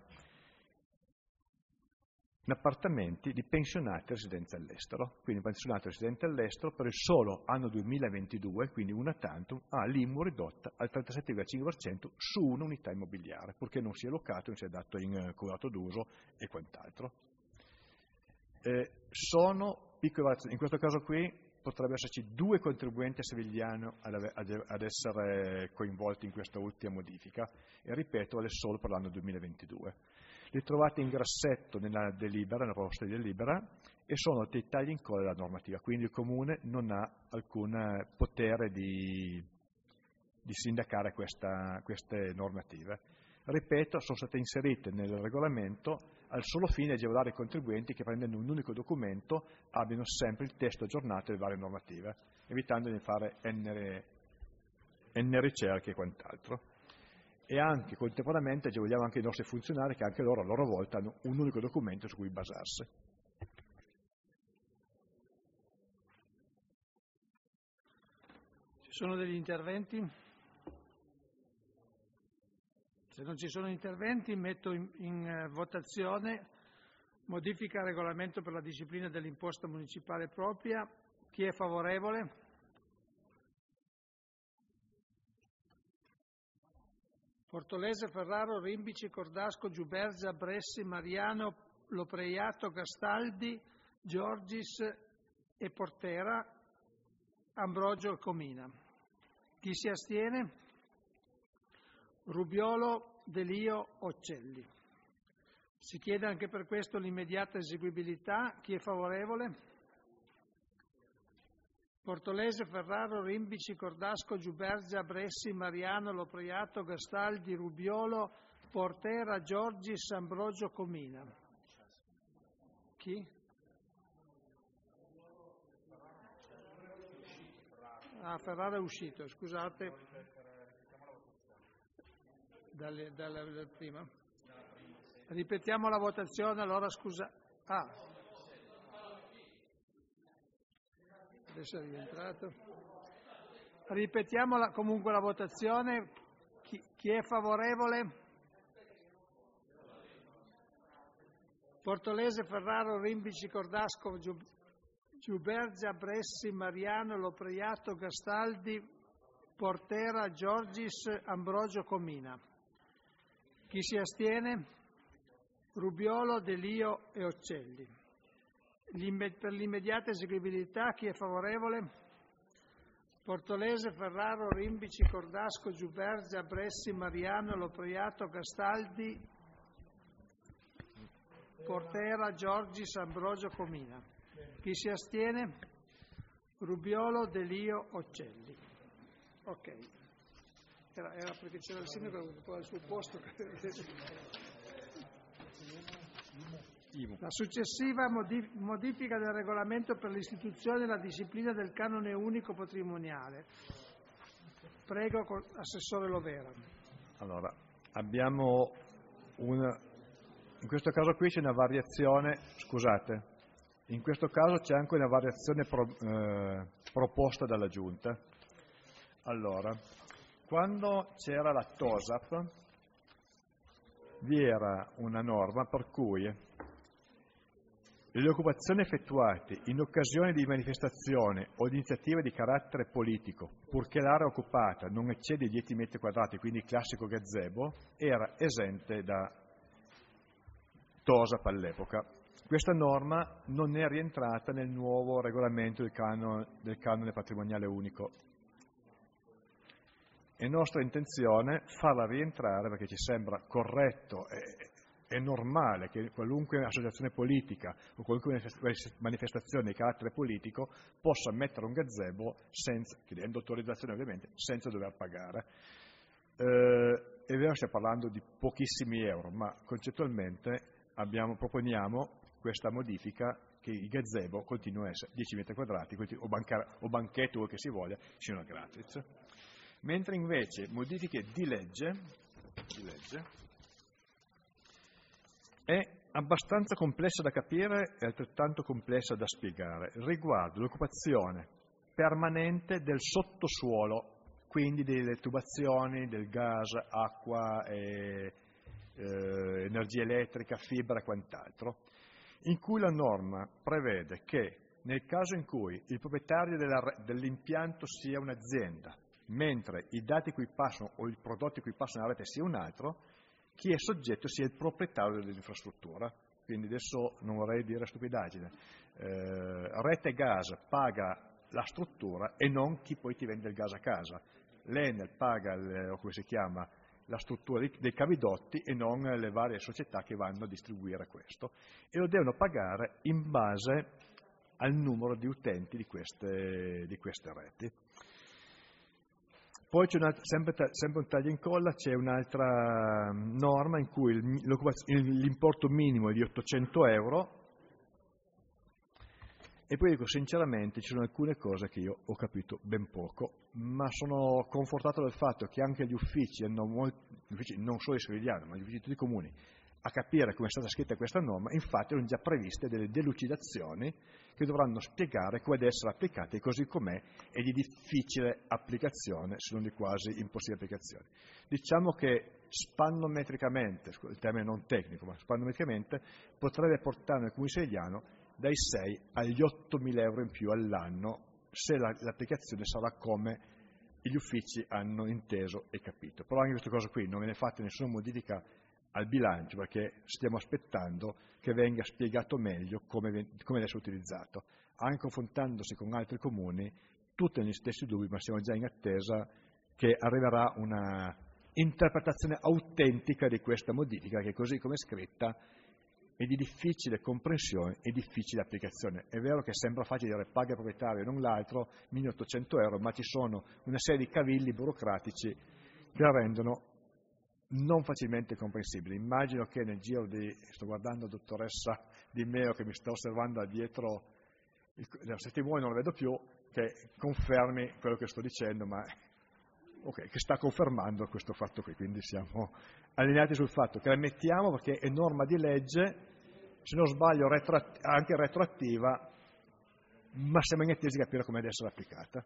in appartamenti di pensionati residenti all'estero. Quindi pensionati residenti all'estero per il solo anno duemilaventidue, quindi una tantum, ha l'I M U ridotta al trentasette virgola cinque per cento su un'unità immobiliare, purché non sia locato, non sia dato in curato d'uso e quant'altro. Eh, sono piccole variazioni. In questo caso qui potrebbe esserci due contribuenti a Sevigliano ad, ad, ad essere coinvolti in questa ultima modifica, e ripeto, vale solo per l'anno duemilaventidue. Li trovate in grassetto nella delibera, nella proposta di delibera, e sono dei tagli in coda della normativa, quindi il Comune non ha alcun potere di, di sindacare questa, queste normative. Ripeto, sono state inserite nel regolamento al solo fine di agevolare i contribuenti che, prendendo un unico documento, abbiano sempre il testo aggiornato delle varie normative, evitando di fare n, n ricerche e quant'altro. E anche contemporaneamente agevoliamo anche i nostri funzionari, che anche loro a loro volta hanno un unico documento su cui basarsi. Ci sono degli interventi? Se non ci sono interventi, metto in, in votazione modifica al regolamento per la disciplina dell'imposta municipale propria. Chi è favorevole? Portolese, Ferraro, Rimbici, Cordasco, Giuberza, Bressi, Mariano, Lopreiato, Castaldi, Giorgis e Portera, Ambrogio e Comina. Chi si astiene? Rubiolo, Delio, Occelli. Si chiede anche per questo l'immediata eseguibilità. Chi è favorevole? Portolese, Ferraro, Rimbici, Cordasco, Giuberza, Bressi, Mariano, Lopreiato, Gastaldi, Rubiolo, Portera, Giorgis, Ambrogio, Comina. Chi? Ah, Ferraro è uscito, scusate. Dalle, dalle, dal prima. Ripetiamo la votazione, allora scusa. Ah. Adesso è rientrato. Ripetiamo la, comunque la votazione. Chi, chi è favorevole? Portolese, Ferraro, Rimbici, Cordasco, Giuberza, Bressi, Mariano, Lopreiato, Gastaldi, Portera, Giorgis, Ambrogio, Comina. Chi si astiene? Rubiolo, Delio e Occelli. Per l'immediata eseguibilità, chi è favorevole? Portolese, Ferraro, Rimbici, Cordasco, Giuberza, Bressi, Mariano, Lopreiato, Gastaldi, Portera, Giorgis, Ambrogio, Comina. Chi si astiene? Rubiolo, Delio, Occelli. Ok. Era, era perché c'era il sindaco che occupava il suo posto. La successiva modifica del regolamento per l'istituzione e la disciplina del canone unico patrimoniale. Prego, Assessore Lovera. Allora, abbiamo una, in questo caso qui c'è una variazione, scusate, in questo caso c'è anche una variazione pro, eh, proposta dalla Giunta. Allora, quando c'era la TOSAP vi era una norma per cui le occupazioni effettuate in occasione di manifestazioni o di iniziative di carattere politico, purché l'area occupata non eccede i dieci metri quadrati, quindi il classico gazebo, era esente da TOSAP all'epoca. Questa norma non è rientrata nel nuovo regolamento del canone, del canone patrimoniale unico. È nostra intenzione farla rientrare perché ci sembra corretto e è normale che qualunque associazione politica o qualunque manifestazione di carattere politico possa mettere un gazebo, senza, chiedendo autorizzazione ovviamente, senza dover pagare. Eh, è vero che stiamo parlando di pochissimi euro, ma concettualmente abbiamo, proponiamo questa modifica che il gazebo continua a essere dieci metri quadrati o, banca, o banchetto o che si voglia, siano gratis. Mentre invece modifiche di legge, di legge è abbastanza complessa da capire e altrettanto complessa da spiegare, riguarda l'occupazione permanente del sottosuolo, quindi delle tubazioni, del gas, acqua, e, eh, energia elettrica, fibra e quant'altro, in cui la norma prevede che nel caso in cui il proprietario della, dell'impianto sia un'azienda, mentre i dati cui passano o i prodotti cui passano alla rete sia un altro, chi è soggetto sia il proprietario dell'infrastruttura. Quindi adesso non vorrei dire stupidaggine, eh, Rete Gas paga la struttura e non chi poi ti vende il gas a casa. L'Enel paga, il, o come si chiama, la struttura dei, dei cavidotti e non le varie società che vanno a distribuire questo. E lo devono pagare in base al numero di utenti di queste, di queste reti. Poi c'è una, sempre, sempre un taglio e incolla, c'è un'altra norma in cui l'importo minimo è di ottocento euro e poi dico sinceramente ci sono alcune cose che io ho capito ben poco, ma sono confortato dal fatto che anche gli uffici, hanno molti, gli uffici non solo di Savigliano, ma gli uffici di tutti i comuni, a capire come è stata scritta questa norma, infatti erano già previste delle delucidazioni che dovranno spiegare come deve essere applicata e così com'è è di difficile applicazione, se non di quasi impossibile applicazione. Diciamo che spannometricamente, il termine non tecnico, ma spannometricamente potrebbe portare nel comune savigliano dai sei agli ottomila euro in più all'anno se la, l'applicazione sarà come gli uffici hanno inteso e capito. Però anche questa cosa qui non viene fatta nessuna modifica al bilancio perché stiamo aspettando che venga spiegato meglio come, come deve essere utilizzato. Anche confrontandosi con altri comuni, tutti negli stessi dubbi, ma siamo già in attesa che arriverà una interpretazione autentica di questa modifica che così come è scritta è di difficile comprensione e difficile applicazione. È vero che sembra facile dire paga il proprietario e non l'altro, milleottocento euro, ma ci sono una serie di cavilli burocratici che la rendono non facilmente comprensibile. Immagino che nel giro di, sto guardando la dottoressa Di Meo che mi sta osservando da dietro, se ti muovi non lo vedo più, che confermi quello che sto dicendo, ma ok, che sta confermando questo fatto qui, quindi siamo allineati sul fatto che la mettiamo perché è norma di legge, se non sbaglio retroat- anche retroattiva, ma siamo in attesa di capire come deve essere applicata.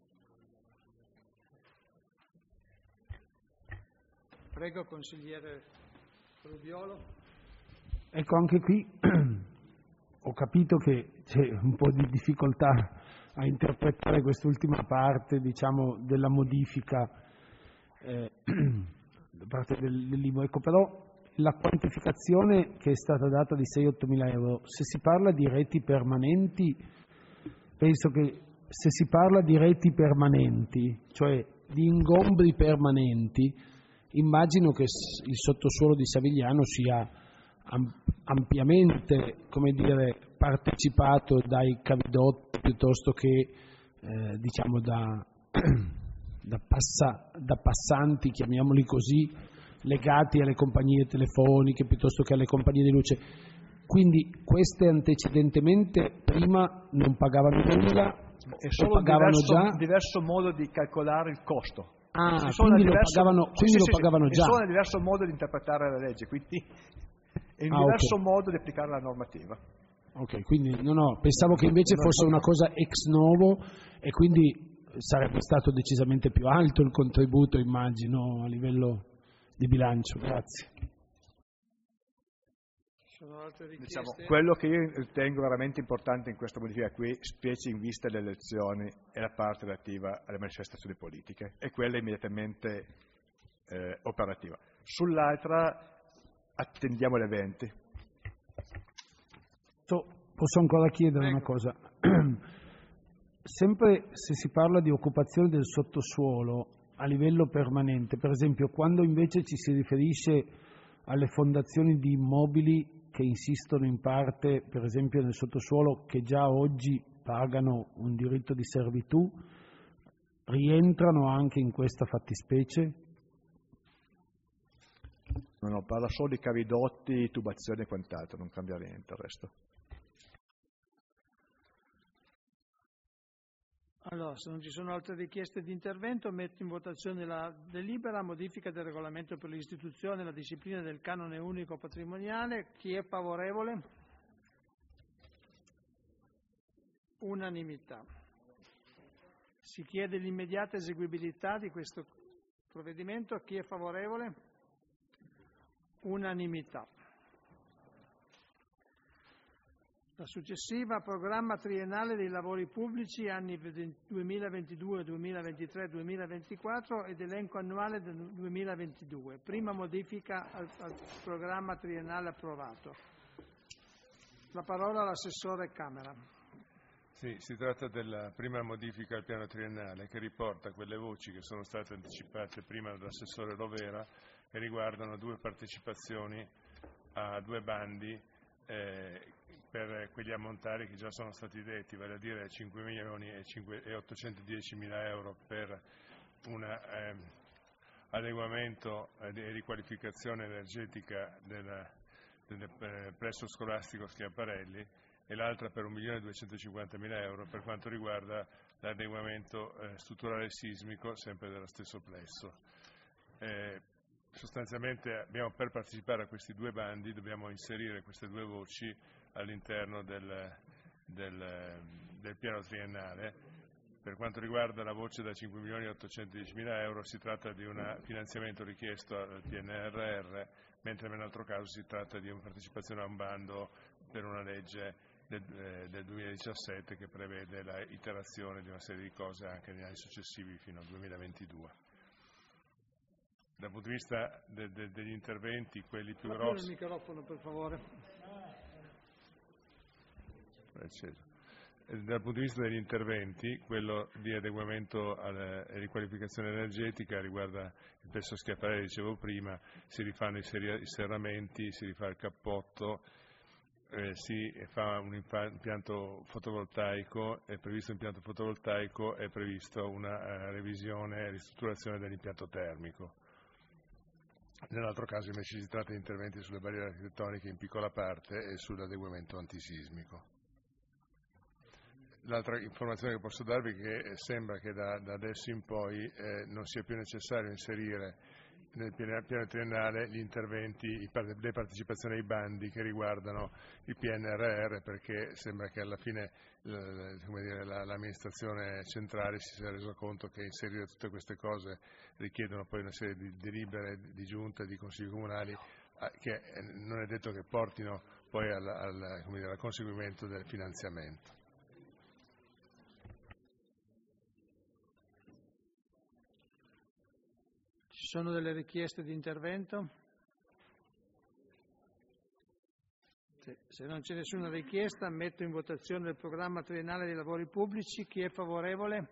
Prego, consigliere Rubiolo. Ecco, anche qui ho capito che c'è un po' di difficoltà a interpretare quest'ultima parte, diciamo, della modifica eh, da parte del, dell'I M U. Ecco, però la quantificazione che è stata data di sei otto mila euro, se si parla di reti permanenti, penso che se si parla di reti permanenti, cioè di ingombri permanenti, immagino che il sottosuolo di Savigliano sia ampiamente, come dire, partecipato dai cavidotti piuttosto che eh, diciamo da, da, passa, da passanti, chiamiamoli così, legati alle compagnie telefoniche piuttosto che alle compagnie di luce. Quindi queste antecedentemente prima non pagavano nulla, è solo un diverso, già? diverso modo di calcolare il costo. Ah, quindi, lo diverso, pagavano, sì, quindi sì, lo sì, pagavano sì, già. È solo un diverso modo di interpretare la legge, quindi è un ah, diverso okay. modo di applicare la normativa. Ok, quindi no, no, pensavo che invece fosse una cosa ex novo e quindi sarebbe stato decisamente più alto il contributo, immagino, a livello di bilancio. Grazie. Diciamo, quello che io ritengo veramente importante in questa modifica qui, specie in vista delle elezioni, è la parte relativa alle manifestazioni politiche e quella immediatamente eh, operativa. Sull'altra attendiamo gli eventi. Posso ancora chiedere Prego. una cosa? Sempre se si parla di occupazione del sottosuolo a livello permanente, per esempio quando invece ci si riferisce alle fondazioni di immobili che insistono in parte, per esempio nel sottosuolo, che già oggi pagano un diritto di servitù, rientrano anche in questa fattispecie? No, no, parla solo di cavidotti, tubazioni e quant'altro, non cambia niente il resto. Allora, se non ci sono altre richieste di intervento, metto in votazione la delibera modifica del regolamento per l'istituzione e la disciplina del canone unico patrimoniale. Chi è favorevole? Unanimità. Si chiede l'immediata eseguibilità di questo provvedimento. Chi è favorevole? Unanimità. La successiva, programma triennale dei lavori pubblici anni duemilaventidue, duemilaventitré, duemilaventiquattro ed elenco annuale del duemilaventidue. Prima modifica al, al programma triennale approvato. La parola all'assessore Camera. Sì, si tratta della prima modifica al piano triennale che riporta quelle voci che sono state anticipate prima dall'assessore Rovera e riguardano due partecipazioni a due bandi eh, per quegli ammontari che già sono stati detti, vale a dire cinque milioni e ottocentodieci mila euro per un eh, adeguamento e riqualificazione energetica del, del eh, plesso scolastico Schiaparelli e l'altra per un milione e duecentocinquantamila euro per quanto riguarda l'adeguamento eh, strutturale sismico sempre dello stesso plesso. Eh, sostanzialmente abbiamo, per partecipare a questi due bandi dobbiamo inserire queste due voci all'interno del, del, del piano triennale. Per quanto riguarda la voce da cinque milioni e ottocentodiecimila euro si tratta di un finanziamento richiesto al P N R R, mentre nell'altro caso si tratta di una partecipazione a un bando per una legge del, eh, del duemiladiciassette che prevede la iterazione di una serie di cose anche negli anni successivi fino al duemilaventidue. Dal punto di vista de, de, degli interventi, quelli più grossi... il microfono, per favore. Dal punto di vista degli interventi, quello di adeguamento alla riqualificazione energetica riguarda il plesso Schiaparelli, dicevo prima, si rifanno i, seri- i serramenti, si rifà il cappotto, eh, si fa un impianto fotovoltaico, è previsto un impianto fotovoltaico, è previsto una uh, revisione e ristrutturazione dell'impianto termico. Nell'altro caso invece si tratta di interventi sulle barriere architettoniche in piccola parte e sull'adeguamento antisismico. L'altra informazione che posso darvi è che sembra che da, da adesso in poi eh, non sia più necessario inserire nel piano triennale gli interventi, le partecipazioni ai bandi che riguardano il P N R R, perché sembra che alla fine come dire, la, l'amministrazione centrale si sia reso conto che inserire tutte queste cose richiedono poi una serie di delibere di giunta e di consigli comunali che non è detto che portino poi al, al, come dire, al conseguimento del finanziamento. Ci sono delle richieste di intervento? Se non c'è nessuna richiesta, metto in votazione il programma triennale dei lavori pubblici. Chi è favorevole?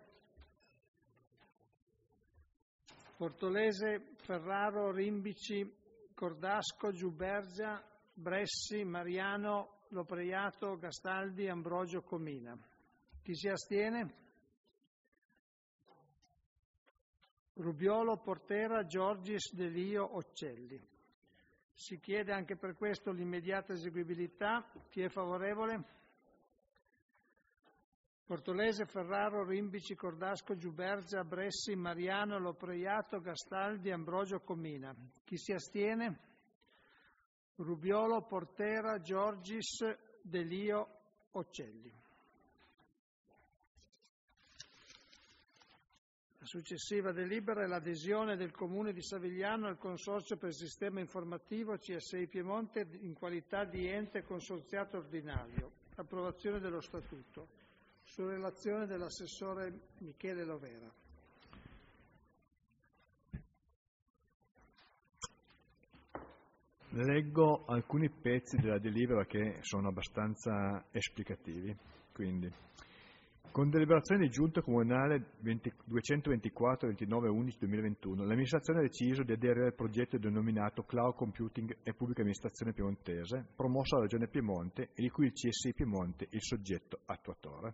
Portolese, Ferraro, Rimbici, Cordasco, Giubergia, Bressi, Mariano, Lopreiato, Gastaldi, Ambrogio, Comina. Chi si astiene? Rubiolo, Portera, Giorgis, Delio, Occelli. Si chiede anche per questo l'immediata eseguibilità. Chi è favorevole? Portolese, Ferraro, Rimbici, Cordasco, Giubergia, Bressi, Mariano, Lopreiato, Gastaldi, Ambrogio, Comina. Chi si astiene? Rubiolo, Portera, Giorgis, Delio, Occelli. La successiva delibera è l'adesione del Comune di Savigliano al Consorzio per il Sistema Informativo C S I Piemonte in qualità di ente consorziato ordinario. Approvazione dello Statuto. Su relazione dell'assessore Michele Lovera. Leggo alcuni pezzi della delibera che sono abbastanza esplicativi. Quindi, con deliberazione di Giunta Comunale duecentoventiquattro ventinove undici duemilaventuno, l'amministrazione ha deciso di aderire al progetto denominato Cloud Computing e Pubblica Amministrazione Piemontese, promosso dalla Regione Piemonte e di cui il C S I Piemonte è il soggetto attuatore.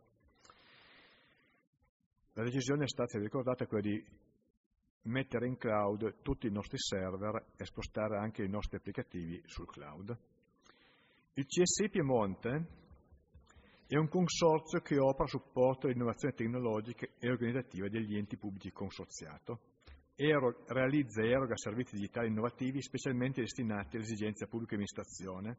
La decisione è stata ricordata quella di mettere in cloud tutti i nostri server e spostare anche i nostri applicativi sul cloud. Il C S I Piemonte è un consorzio che opera a supporto dell'innovazione tecnologica e organizzativa degli enti pubblici consorziato. Ero, realizza e eroga servizi digitali innovativi specialmente destinati alle esigenze della pubblica amministrazione.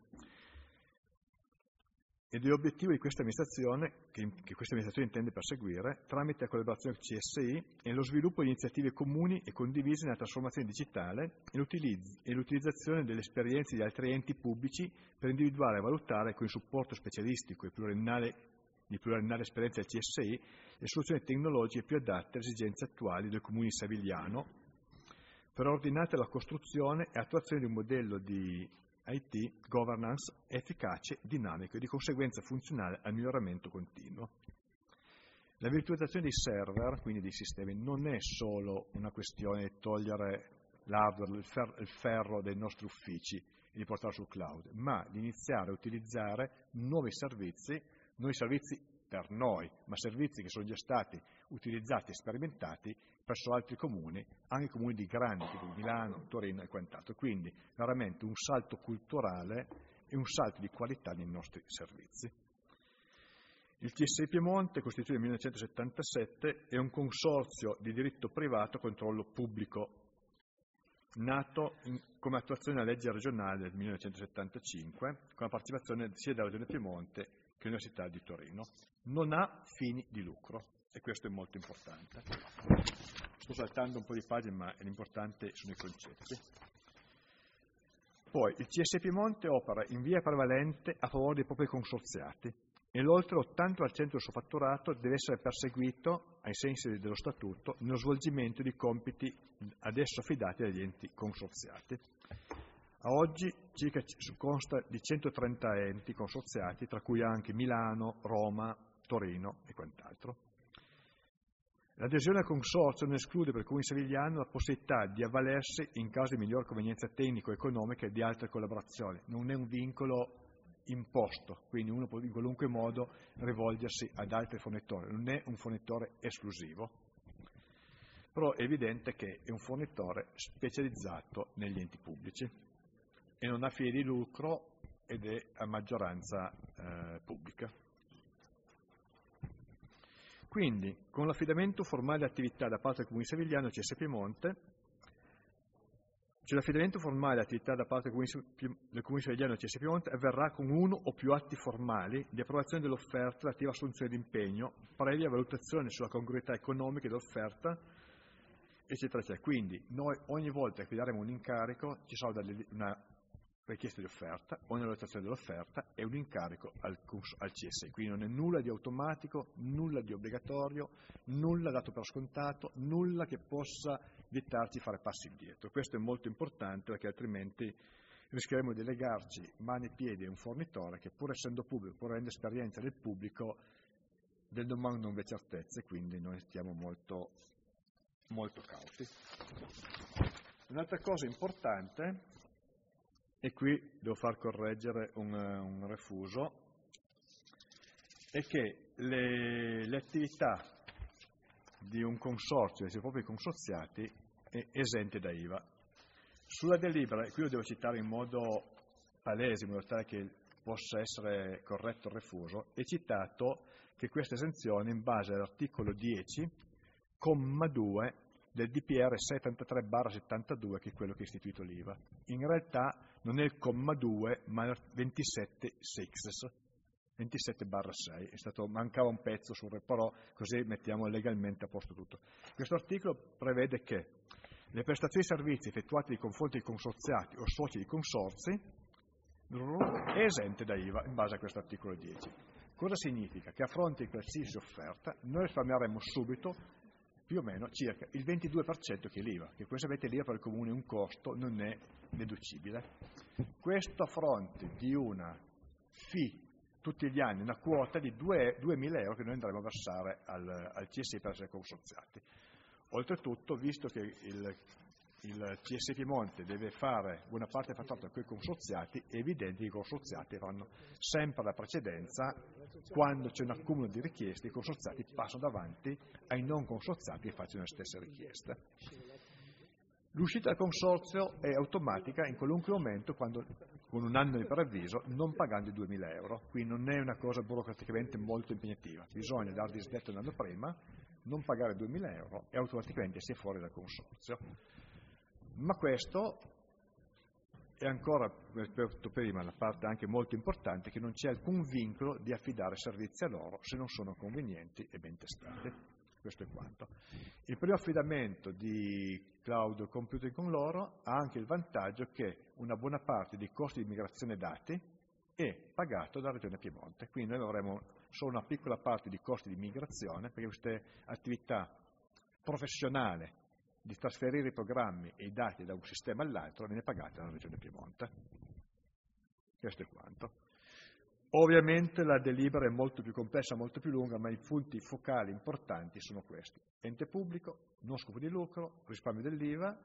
Ed è l'obiettivo di questa amministrazione, che, che questa amministrazione intende perseguire, tramite la collaborazione con il C S I, è lo sviluppo di iniziative comuni e condivise nella trasformazione digitale e, l'utilizz- e l'utilizzazione delle esperienze di altri enti pubblici per individuare e valutare con il supporto specialistico e pluriennale, di pluriennale esperienza del C S I le soluzioni tecnologiche più adatte alle esigenze attuali del Comune di Savigliano, per ordinare la costruzione e attuazione di un modello di I T, governance efficace, dinamico e di conseguenza funzionale al miglioramento continuo. La virtualizzazione dei server, quindi dei sistemi, non è solo una questione di togliere l'hardware, il, fer- il ferro dei nostri uffici e di portarlo sul cloud, ma di iniziare a utilizzare nuovi servizi, nuovi servizi per noi, ma servizi che sono già stati utilizzati e sperimentati presso altri comuni, anche comuni di grandi, tipo Milano, Torino e quant'altro. Quindi veramente un salto culturale e un salto di qualità nei nostri servizi. Il C S I Piemonte, costituito nel millenovecentosettantasette, è un consorzio di diritto privato a controllo pubblico, nato in, come attuazione della legge regionale del millenovecentosettantacinque, con la partecipazione sia della Regione Piemonte che dell'Università di Torino. Non ha fini di lucro, e questo è molto importante. Sto saltando un po' di pagine, ma l'importante sono i concetti. Poi, il C S I Piemonte opera in via prevalente a favore dei propri consorziati e l'oltre ottanta per cento del suo fatturato deve essere perseguito, ai sensi dello Statuto, nello svolgimento di compiti ad esso affidati dagli enti consorziati. A oggi circa consta di centotrenta enti consorziati, tra cui anche Milano, Roma, Torino e quant'altro. L'adesione al consorzio non esclude per il Comune di Savigliano la possibilità di avvalersi, in caso di miglior convenienza tecnico-economica, di altre collaborazioni. Non è un vincolo imposto, quindi uno può in qualunque modo rivolgersi ad altri fornitori, non è un fornitore esclusivo, però è evidente che è un fornitore specializzato negli enti pubblici e non ha fini di lucro ed è a maggioranza eh, pubblica. Quindi, con l'affidamento formale di attività da parte del Comune di Savigliano, C S I Piemonte, cioè l'affidamento formale di attività da parte del Comune di Savigliano e C S I Piemonte avverrà con uno o più atti formali di approvazione dell'offerta relativa assunzione di impegno, previa valutazione sulla congruità economica dell'offerta, eccetera, eccetera. Quindi, noi ogni volta che daremo un incarico ci sarà una richiesta di offerta, o una valutazione dell'offerta e un incarico al, al C S I. Quindi non è nulla di automatico, nulla di obbligatorio, nulla dato per scontato, nulla che possa vietarci fare passi indietro. Questo è molto importante perché altrimenti rischieremo di legarci mani e piedi a un fornitore che, pur essendo pubblico, pur avendo esperienza del pubblico, del domani non vi è certezze, quindi noi stiamo molto, molto cauti. Un'altra cosa importante, e qui devo far correggere un, un refuso, è che le, le attività di un consorzio, dei suoi propri consorziati, è esente da I V A. Sulla delibera, e qui lo devo citare in modo palese, in modo tale che possa essere corretto o refuso, è citato che questa esenzione in base all'articolo dieci, comma due del D P R settantatré barra settantadue, che è quello che ha istituito l'I V A. In realtà non è il comma due, ma il ventisette sexes, ventisette barra sei, è stato, mancava un pezzo, sul, però così mettiamo legalmente a posto tutto. Questo articolo prevede che le prestazioni di servizi effettuate nei confronti di consorziati o soci di consorzi è esente da I V A in base a questo articolo dieci. Cosa significa? Che a fronte di qualsiasi offerta noi risparmieremo subito più o meno circa il ventidue per cento che è l'I V A, che come sapete l'I V A per il comune è un costo, non è deducibile. Questo a fronte di una fee tutti gli anni, una quota di duemila euro che noi andremo a versare al, al C S I per essere consorziati. Oltretutto, visto che il, il C S I Piemonte deve fare buona parte del fatturato con i consorziati, è evidente che i consorziati avranno sempre la precedenza. Quando c'è un accumulo di richieste, i consorziati passano davanti ai non consorziati che facciano le stesse richieste. L'uscita dal consorzio è automatica in qualunque momento, quando, con un anno di preavviso, non pagando i duemila euro. Quindi non è una cosa burocraticamente molto impegnativa. Bisogna dar disdetto un anno prima, non pagare duemila euro e automaticamente si è fuori dal consorzio. Ma questo è ancora, come ho detto prima, la parte anche molto importante, che non c'è alcun vincolo di affidare servizi a loro se non sono convenienti e ben testati. Questo è quanto. Il primo affidamento di cloud computing con loro ha anche il vantaggio che una buona parte dei costi di migrazione dati è pagato dalla Regione Piemonte, quindi noi avremo solo una piccola parte di costi di migrazione, perché queste attività professionali di trasferire i programmi e i dati da un sistema all'altro viene pagata dalla Regione Piemonte. Questo è quanto. Ovviamente la delibera è molto più complessa, molto più lunga, ma i punti focali importanti sono questi. Ente pubblico, non scopo di lucro, risparmio dell'I V A.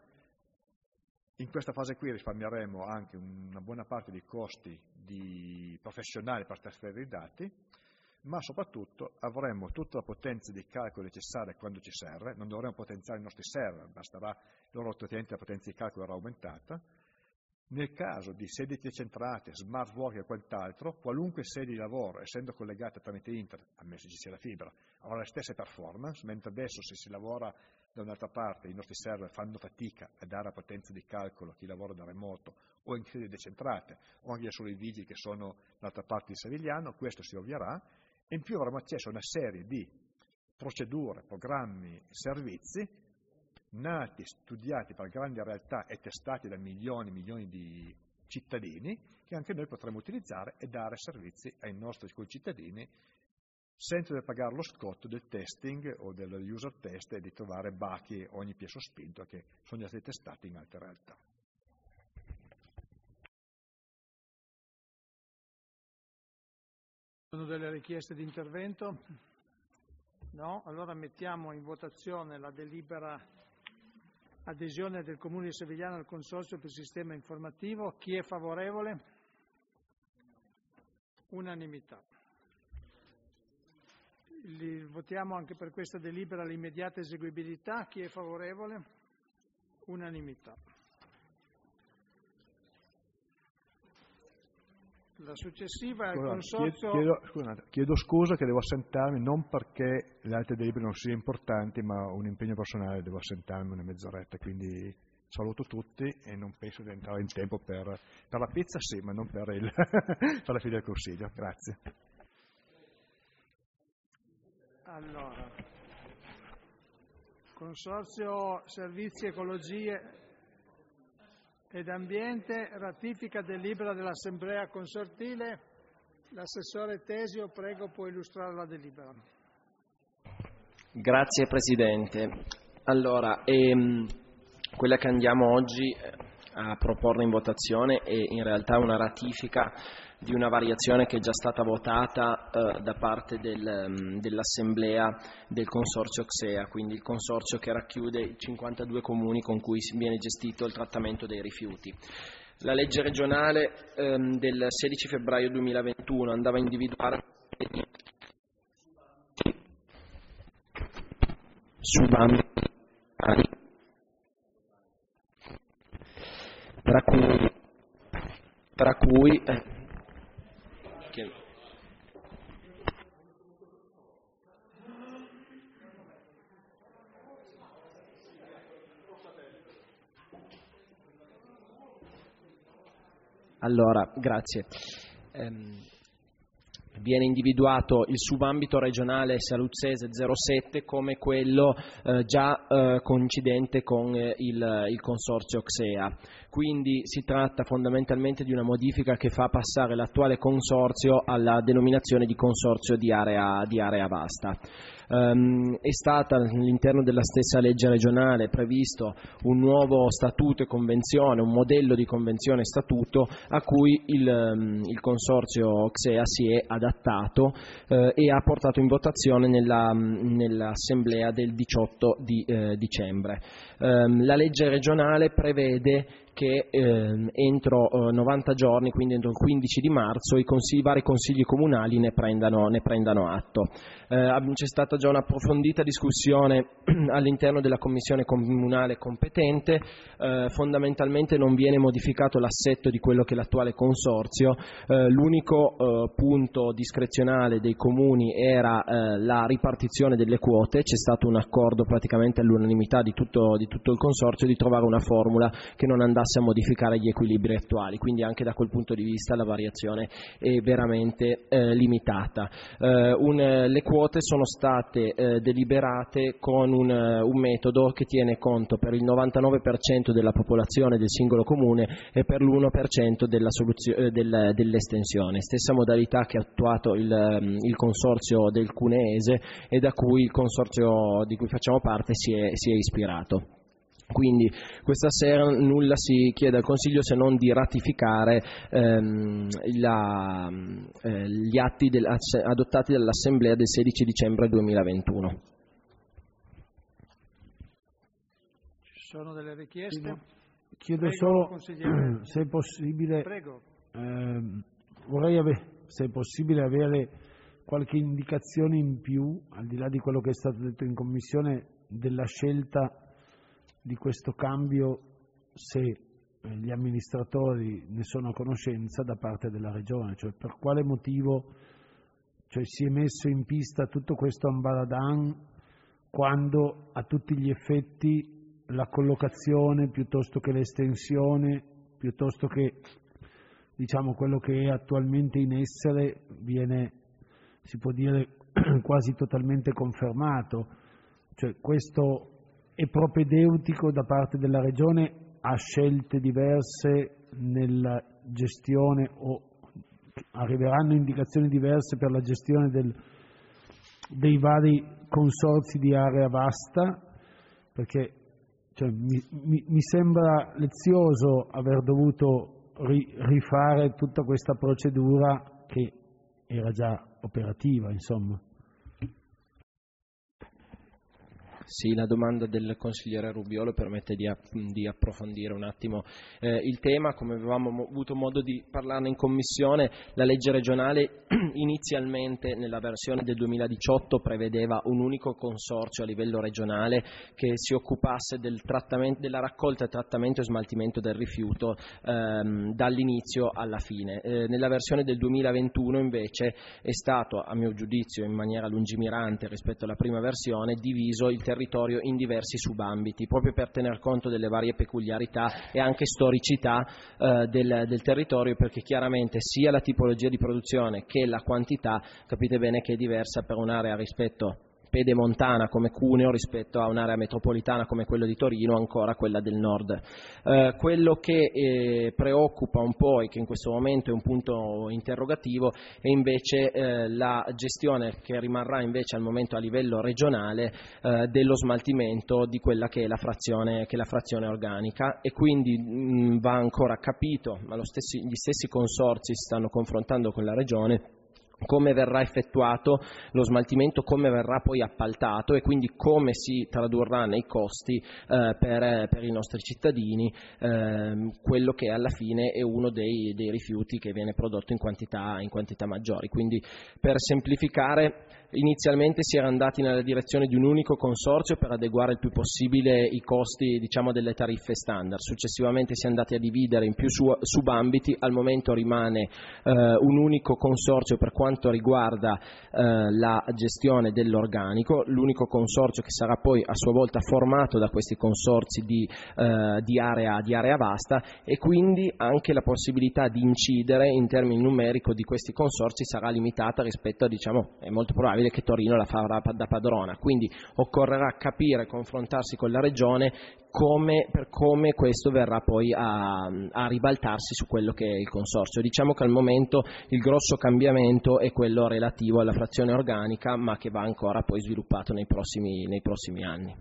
In questa fase qui risparmieremo anche una buona parte dei costi di professionali per trasferire i dati, ma soprattutto avremo tutta la potenza di calcolo necessaria quando ci serve, non dovremo potenziare i nostri server, basterà loro ottenere la potenza di calcolo verrà aumentata. Nel caso di sedi decentrate, smart working e quant'altro, qualunque sede di lavoro, essendo collegata tramite internet, ammesso ci sia la fibra, avrà le stesse performance, mentre adesso se si lavora da un'altra parte i nostri server fanno fatica a dare la potenza di calcolo a chi lavora da remoto o in sedi decentrate, o anche solo i vigili che sono dall'altra parte di Savigliano, questo si ovvierà, e in più avremo accesso a una serie di procedure, programmi, servizi nati, studiati per grandi realtà e testati da milioni e milioni di cittadini, che anche noi potremo utilizzare e dare servizi ai nostri concittadini senza dover pagare lo scotto del testing o del user test e di trovare bachi ogni piè sospinto che sono stati testati in altre realtà. Sono delle richieste di intervento? No? Allora mettiamo in votazione la delibera adesione del Comune di Savigliano al Consorzio per il Sistema Informativo. Chi è favorevole? Unanimità. Li votiamo anche per questa delibera l'immediata eseguibilità. Chi è favorevole? Unanimità. La successiva è il consorzio... Chiedo, scusate, chiedo scusa che devo assentarmi, non perché le altre delibere non siano importanti, ma un impegno personale, devo assentarmi una mezz'oretta, quindi saluto tutti e non penso di entrare in tempo per, per la pizza, sì, ma non per, il, per la fine del Consiglio. Grazie. Allora, Consorzio Servizi Ecologie ed Ambiente, ratifica delibera dell'Assemblea Consortile. L'assessore Tesio, prego, può illustrare la delibera. Grazie Presidente. Allora, ehm, quella che andiamo oggi a proporre in votazione è in realtà una ratifica di una variazione che è già stata votata eh, da parte del, dell'Assemblea del Consorzio C S E A, quindi il consorzio che racchiude i cinquantadue comuni con cui viene gestito il trattamento dei rifiuti. La legge regionale ehm, del sedici febbraio duemilaventuno andava a individuare su bandi tra cui, tra cui eh, che, allora, grazie. Um, Viene individuato il subambito regionale saluzzese zero sette come quello eh, già eh, coincidente con eh, il, il consorzio C S E A. Quindi si tratta fondamentalmente di una modifica che fa passare l'attuale consorzio alla denominazione di consorzio di area, di area vasta. Um, è stata all'interno della stessa legge regionale previsto un nuovo statuto e convenzione, un modello di convenzione e statuto a cui il, um, il consorzio C S E A si è adattato eh, e ha portato in votazione nella, nell'assemblea del diciotto di eh, dicembre. Um, la legge regionale prevede che eh, entro eh, novanta giorni, quindi entro il quindici di marzo, i, consigli, i vari consigli comunali ne prendano, ne prendano atto. Eh, c'è stata già un'approfondita discussione all'interno della commissione comunale competente, eh, fondamentalmente non viene modificato l'assetto di quello che è l'attuale consorzio, eh, l'unico eh, punto discrezionale dei comuni era eh, la ripartizione delle quote. C'è stato un accordo praticamente all'unanimità di tutto, di tutto il consorzio di trovare una formula che non andasse a modificare gli equilibri attuali, quindi anche da quel punto di vista la variazione è veramente eh, limitata. Eh, un, le quote sono state eh, deliberate con un, un metodo che tiene conto per il novantanove per cento della popolazione del singolo comune e per l'uno per cento della soluzio- del, dell'estensione, stessa modalità che ha attuato il, il consorzio del Cuneese e da cui il consorzio di cui facciamo parte si è, si è ispirato. Quindi questa sera nulla si chiede al Consiglio se non di ratificare ehm, la, eh, gli atti del, adottati dall'Assemblea del sedici dicembre duemilaventuno. Ci sono delle richieste? Chiedo Prego, solo se è possibile, ehm, vorrei avere, se è possibile avere qualche indicazione in più, al di là di quello che è stato detto in Commissione, della scelta di questo cambio, se gli amministratori ne sono a conoscenza da parte della Regione, cioè per quale motivo, cioè, si è messo in pista tutto questo ambaradan quando a tutti gli effetti la collocazione piuttosto che l'estensione, piuttosto che diciamo quello che è attualmente in essere viene, si può dire, quasi totalmente confermato. Cioè questo è propedeutico da parte della Regione a scelte diverse nella gestione o arriveranno indicazioni diverse per la gestione del, dei vari consorzi di area vasta, perché cioè, mi, mi, mi sembra lezioso aver dovuto ri, rifare tutta questa procedura che era già operativa, insomma. Sì, la domanda del consigliere Rubiolo permette di, di approfondire un attimo eh, il tema. Come avevamo avuto modo di parlarne in Commissione, la legge regionale inizialmente nella versione del duemiladiciotto prevedeva un unico consorzio a livello regionale che si occupasse del trattamento, della raccolta, trattamento e smaltimento del rifiuto ehm, dall'inizio alla fine. Eh, nella versione del duemilaventuno invece è stato, a mio giudizio in maniera lungimirante rispetto alla prima versione, diviso il territorio in diversi subambiti, proprio per tener conto delle varie peculiarità e anche storicità eh, del, del territorio, perché chiaramente sia la tipologia di produzione che la quantità, capite bene che è diversa per un'area rispetto pedemontana come Cuneo rispetto a un'area metropolitana come quella di Torino, ancora quella del nord. Eh, quello che eh, preoccupa un po' e che in questo momento è un punto interrogativo è invece eh, la gestione che rimarrà invece al momento a livello regionale eh, dello smaltimento di quella che è la frazione, che è la frazione organica, e quindi mh, va ancora capito, ma lo stessi, gli stessi consorzi si stanno confrontando con la Regione, come verrà effettuato lo smaltimento, come verrà poi appaltato e quindi come si tradurrà nei costi eh, per, per i nostri cittadini eh, quello che alla fine è uno dei, dei rifiuti che viene prodotto in quantità, in quantità maggiori. Quindi, per semplificare, inizialmente si era andati nella direzione di un unico consorzio per adeguare il più possibile i costi, diciamo, delle tariffe standard. Successivamente si è andati a dividere in più su, subambiti. Al momento rimane eh, un unico consorzio per quanto riguarda eh, la gestione dell'organico, l'unico consorzio che sarà poi a sua volta formato da questi consorzi di, eh, di, area, di area vasta, e quindi anche la possibilità di incidere in termini numerico di questi consorzi sarà limitata rispetto a, diciamo, è molto probabile che Torino la farà da padrona, quindi occorrerà capire, confrontarsi con la Regione come, per come questo verrà poi a, a ribaltarsi su quello che è il consorzio. Diciamo che al momento il grosso cambiamento è quello relativo alla frazione organica, ma che va ancora poi sviluppato nei prossimi, nei prossimi anni.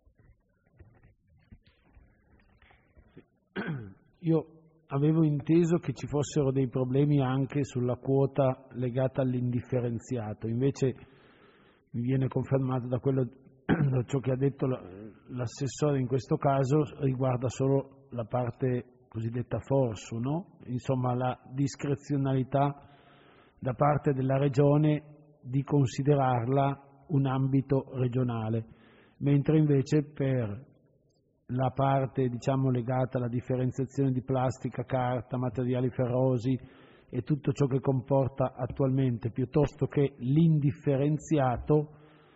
Io avevo inteso che ci fossero dei problemi anche sulla quota legata all'indifferenziato, invece mi viene confermato da, quello, da ciò che ha detto l'assessore in questo caso, riguarda solo la parte cosiddetta forsu, no? Insomma la discrezionalità da parte della Regione di considerarla un ambito regionale, mentre invece per la parte, diciamo, legata alla differenziazione di plastica, carta, materiali ferrosi e tutto ciò che comporta attualmente, piuttosto che l'indifferenziato,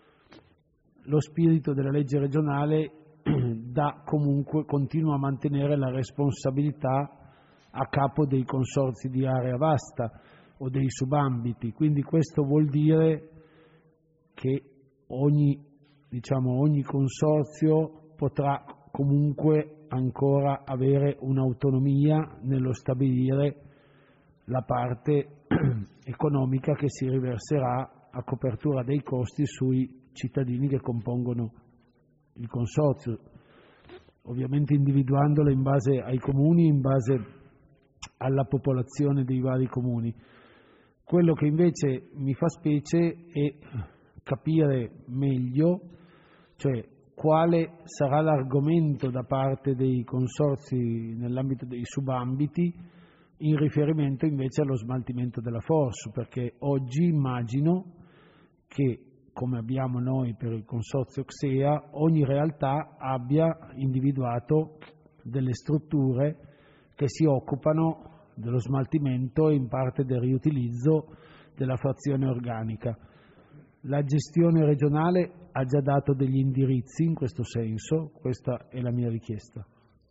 lo spirito della legge regionale dà comunque, continua a mantenere la responsabilità a capo dei consorzi di area vasta o dei subambiti. Quindi questo vuol dire che ogni, diciamo, ogni consorzio potrà comunque ancora avere un'autonomia nello stabilire la parte economica che si riverserà a copertura dei costi sui cittadini che compongono il consorzio, ovviamente individuandolo in base ai comuni, in base alla popolazione dei vari comuni. Quello che invece mi fa specie è capire meglio, cioè quale sarà l'argomento da parte dei consorzi nell'ambito dei subambiti in riferimento invece allo smaltimento della forsu, perché oggi immagino che, come abbiamo noi per il consorzio C S E A, ogni realtà abbia individuato delle strutture che si occupano dello smaltimento e in parte del riutilizzo della frazione organica. La gestione regionale ha già dato degli indirizzi in questo senso, questa è la mia richiesta.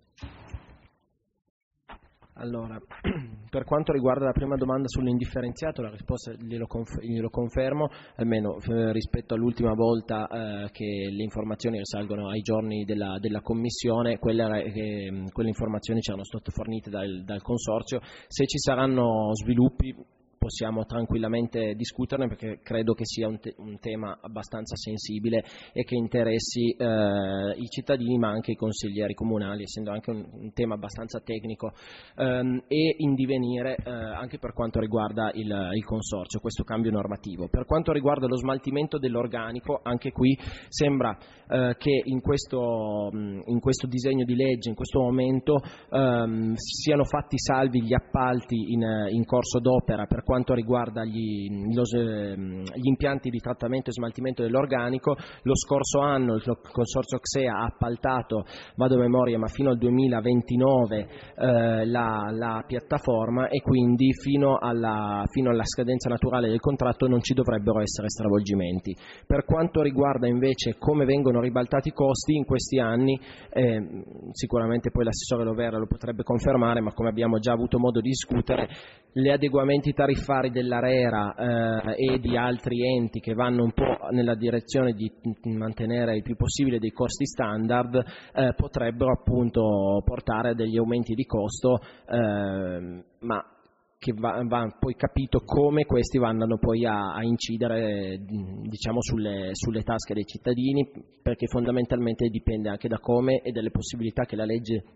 Allora, per quanto riguarda la prima domanda sull'indifferenziato, la risposta glielo, conf- glielo confermo, almeno eh, rispetto all'ultima volta eh, che le informazioni risalgono ai giorni della, della Commissione, quelle, eh, quelle informazioni ci erano state fornite dal, dal Consorzio. Se ci saranno sviluppi possiamo tranquillamente discuterne, perché credo che sia un, te- un tema abbastanza sensibile e che interessi eh, i cittadini ma anche i consiglieri comunali, essendo anche un, un tema abbastanza tecnico ehm, e in divenire eh, anche per quanto riguarda il, il consorzio, questo cambio normativo. Per quanto riguarda lo smaltimento dell'organico, anche qui sembra eh, che in questo, in questo disegno di legge, in questo momento, ehm, siano fatti salvi gli appalti in, in corso d'opera per quanto riguarda gli, lo, gli impianti di trattamento e smaltimento dell'organico. Lo scorso anno il Consorzio C S E A ha appaltato, vado a memoria, ma fino al duemilaventinove eh, la, la piattaforma, e quindi fino alla, fino alla scadenza naturale del contratto non ci dovrebbero essere stravolgimenti. Per quanto riguarda invece come vengono ribaltati i costi in questi anni, eh, sicuramente poi l'assessore Lovera lo potrebbe confermare, ma come abbiamo già avuto modo di discutere, gli adeguamenti tariffari dell'ARERA eh, e di altri enti che vanno un po' nella direzione di mantenere il più possibile dei costi standard eh, potrebbero appunto portare a degli aumenti di costo, eh, ma che va, va poi capito come questi vanno poi a, a incidere, diciamo, sulle, sulle tasche dei cittadini, perché fondamentalmente dipende anche da come e dalle possibilità che la legge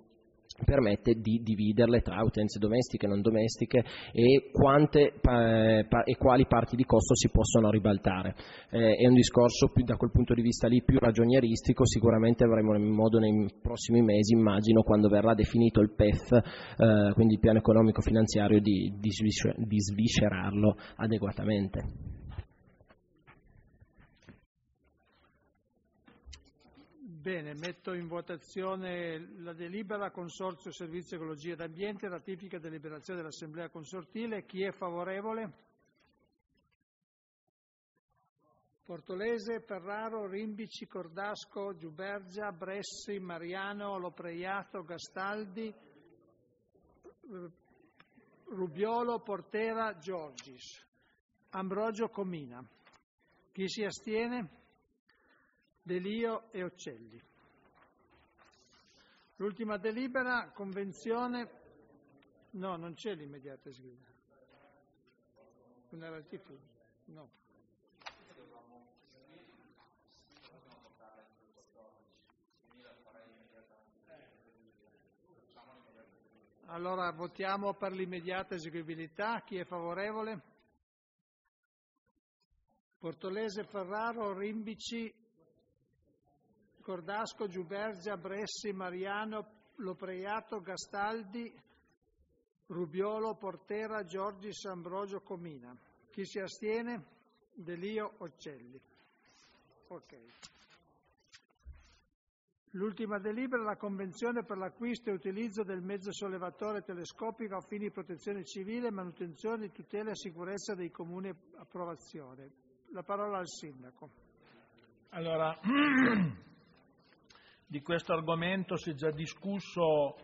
permette di dividerle tra utenze domestiche e non domestiche e, quante, eh, pa, e quali parti di costo si possono ribaltare. Eh, è un discorso più, da quel punto di vista lì più ragionieristico, sicuramente avremo modo nei prossimi mesi, immagino, quando verrà definito il P E F, eh, quindi il piano economico finanziario, di, di, di sviscerarlo adeguatamente. Bene, metto in votazione la delibera Consorzio Servizi Ecologia ed Ambiente, ratifica deliberazione dell'Assemblea Consortile. Chi è favorevole? Portolese, Ferraro, Rimbici, Cordasco, Giubergia, Bressi, Mariano, Lopreiato, Gastaldi, Rubiolo, Portera, Giorgis, Ambrogio, Comina. Chi si astiene? Delio e Occelli. L'ultima delibera, convenzione, no, non c'è l'immediata sgrida. Una ratifica, no. Allora votiamo per l'immediata eseguibilità. Chi è favorevole? Portolese, Ferraro, Rimbici, Cordasco, Giubergia, Bressi, Mariano, Lopreiato, Gastaldi, Rubiolo, Portera, Giorgis, Ambrogio, Comina. Chi si astiene? Delio, Occelli. Ok. L'ultima delibera è la convenzione per l'acquisto e utilizzo del mezzo sollevatore telescopico a fini di protezione civile, manutenzione, tutela e sicurezza dei comuni. Approvazione. La parola al Sindaco. Allora, di questo argomento si è già discusso,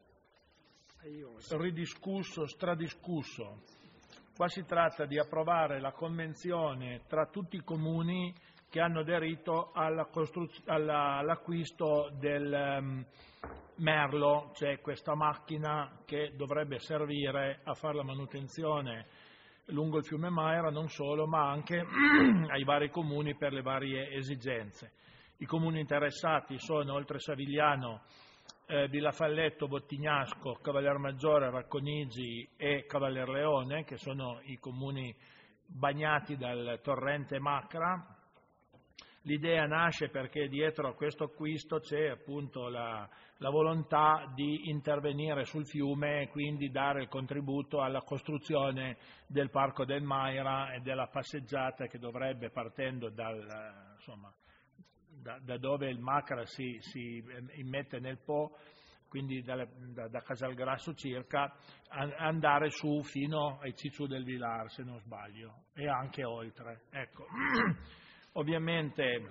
ridiscusso, stradiscusso. Qua si tratta di approvare la convenzione tra tutti i comuni che hanno aderito alla costruz- alla, all'acquisto del um, Merlo, cioè questa macchina che dovrebbe servire a fare la manutenzione lungo il fiume Maira, non solo, ma anche ai vari comuni per le varie esigenze. I comuni interessati sono, oltre Savigliano, eh, Villafalletto, Bottignasco, Cavallermaggiore, Racconigi e Cavallerleone, che sono i comuni bagnati dal torrente Macra. L'idea nasce perché dietro a questo acquisto c'è appunto la, la volontà di intervenire sul fiume e quindi dare il contributo alla costruzione del Parco del Maira e della passeggiata che dovrebbe, partendo dal, insomma, da, da dove il Macra si, si immette nel Po, quindi da, da, da Casalgrasso circa, andare su fino ai Cicciù del Vilar, se non sbaglio, e anche oltre. Ecco. Ovviamente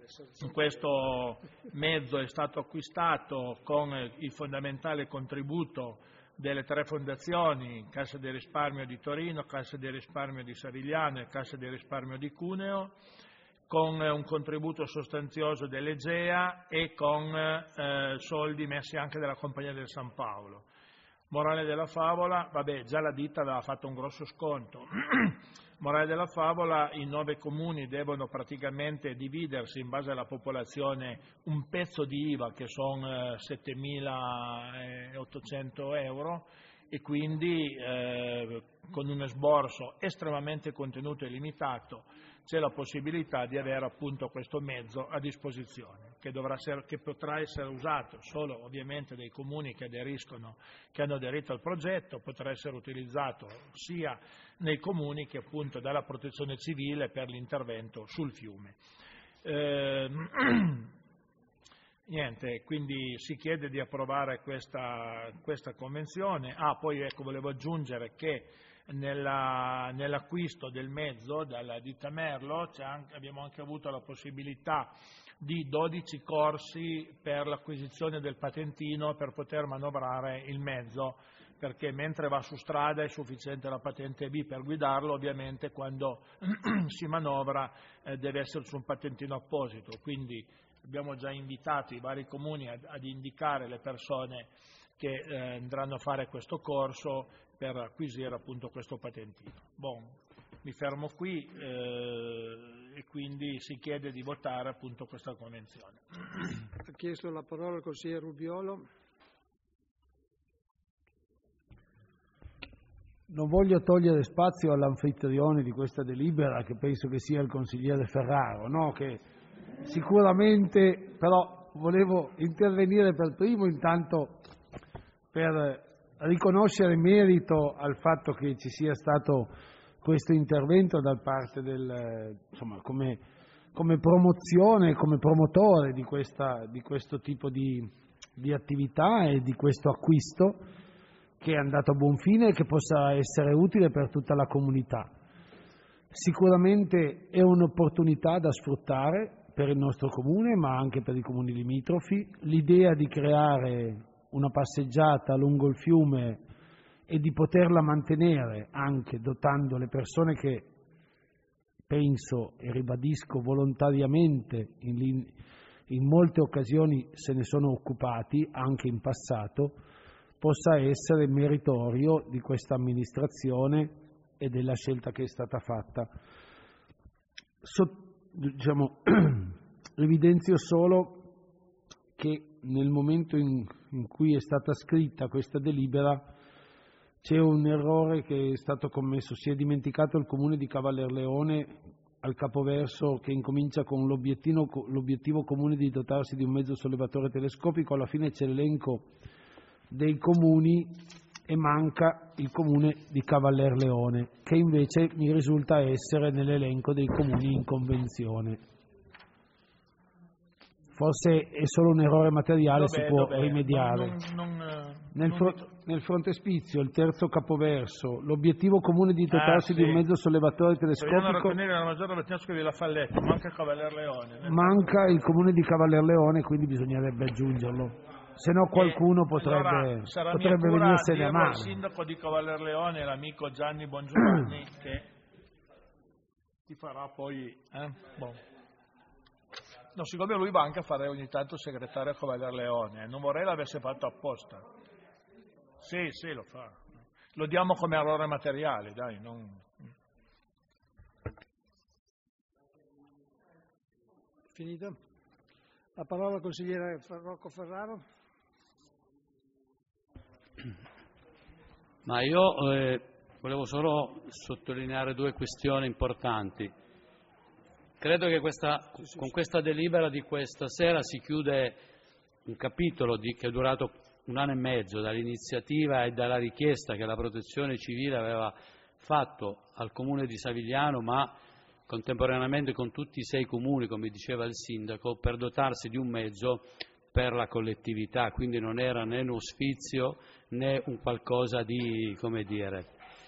questo mezzo è stato acquistato con il fondamentale contributo delle tre fondazioni, Cassa di risparmio di Torino, Cassa di risparmio di Savigliano e Cassa di risparmio di Cuneo, con un contributo sostanzioso dell'Egea e con eh, soldi messi anche dalla Compagnia del San Paolo. Morale della favola, vabbè, già la ditta aveva fatto un grosso sconto. Morale della favola, i nove comuni devono praticamente dividersi in base alla popolazione un pezzo di I V A, che sono eh, settemilaottocento euro, e quindi eh, con un esborso estremamente contenuto e limitato c'è la possibilità di avere appunto questo mezzo a disposizione, che, dovrà ser, che potrà essere usato solo ovviamente dai comuni che aderiscono, che hanno aderito al progetto, potrà essere utilizzato sia nei comuni che appunto dalla protezione civile per l'intervento sul fiume. Eh, niente, quindi si chiede di approvare questa, questa convenzione. Ah, poi ecco, volevo aggiungere che Nella, nell'acquisto del mezzo dalla ditta Merlo c'è anche, abbiamo anche avuto la possibilità di dodici corsi per l'acquisizione del patentino per poter manovrare il mezzo, perché mentre va su strada è sufficiente la patente B per guidarlo, ovviamente quando si manovra eh, deve esserci un patentino apposito, quindi abbiamo già invitato i vari comuni ad, ad indicare le persone che eh, andranno a fare questo corso per acquisire appunto questo patentino. Bon, mi fermo qui eh, e quindi si chiede di votare appunto questa convenzione. Ha chiesto la parola il consigliere Rubiolo. non voglio togliere spazio all'anfitrione di questa delibera, che penso che sia il consigliere Ferraro, no? Che sicuramente, però volevo intervenire per primo intanto per riconoscere merito al fatto che ci sia stato questo intervento da parte del, insomma, come, come promozione, come promotore di, questa, di questo tipo di, di attività e di questo acquisto, che è andato a buon fine e che possa essere utile per tutta la comunità. Sicuramente è un'opportunità da sfruttare per il nostro comune, ma anche per i comuni limitrofi. L'idea di creare una passeggiata lungo il fiume e di poterla mantenere anche dotando le persone che, penso e ribadisco volontariamente, in, in molte occasioni se ne sono occupati, anche in passato, possa essere meritorio di questa amministrazione e della scelta che è stata fatta. So, diciamo, evidenzio solo che nel momento in, in cui è stata scritta questa delibera c'è un errore che è stato commesso, si è dimenticato il comune di Cavallerleone al capoverso che incomincia con l'obiettivo, l'obiettivo comune di dotarsi di un mezzo sollevatore telescopico. Alla fine c'è l'elenco dei comuni e manca il comune di Cavallerleone, che invece mi risulta essere nell'elenco dei comuni in convenzione. Forse è solo un errore materiale, dov'è, si può dov'è? rimediare. Non, non, nel, non fro- nel frontespizio, il terzo capoverso, l'obiettivo comune di dotarsi ah, sì. di un mezzo sollevatore telescopico. La maggiore la Falletta, manca Cavallerleone. Manca il comune di Cavallerleone, quindi bisognerebbe aggiungerlo. Se no qualcuno potrebbe, allora, sarà potrebbe mia venirsene a male. Il sindaco di Cavallerleone, l'amico Gianni Bongiovanni, che ti farà poi... Eh? Bon. No, siccome lui va anche a fare ogni tanto segretario a Cavallerleone, non vorrei l'avesse fatto apposta. Sì, sì, lo fa. Lo diamo come errore materiale, dai. Non... Finito? La parola al consigliere Rocco Ferraro. Ma io eh, volevo solo sottolineare due questioni importanti. Credo che questa, sì, sì, con sì. questa delibera di questa sera si chiude un capitolo di, che è durato un anno e mezzo dall'iniziativa e dalla richiesta che la Protezione Civile aveva fatto al Comune di Savigliano, ma contemporaneamente con tutti i sei comuni, come diceva il sindaco, per dotarsi di un mezzo per la collettività, quindi non era né un ospizio né un qualcosa di, come dire...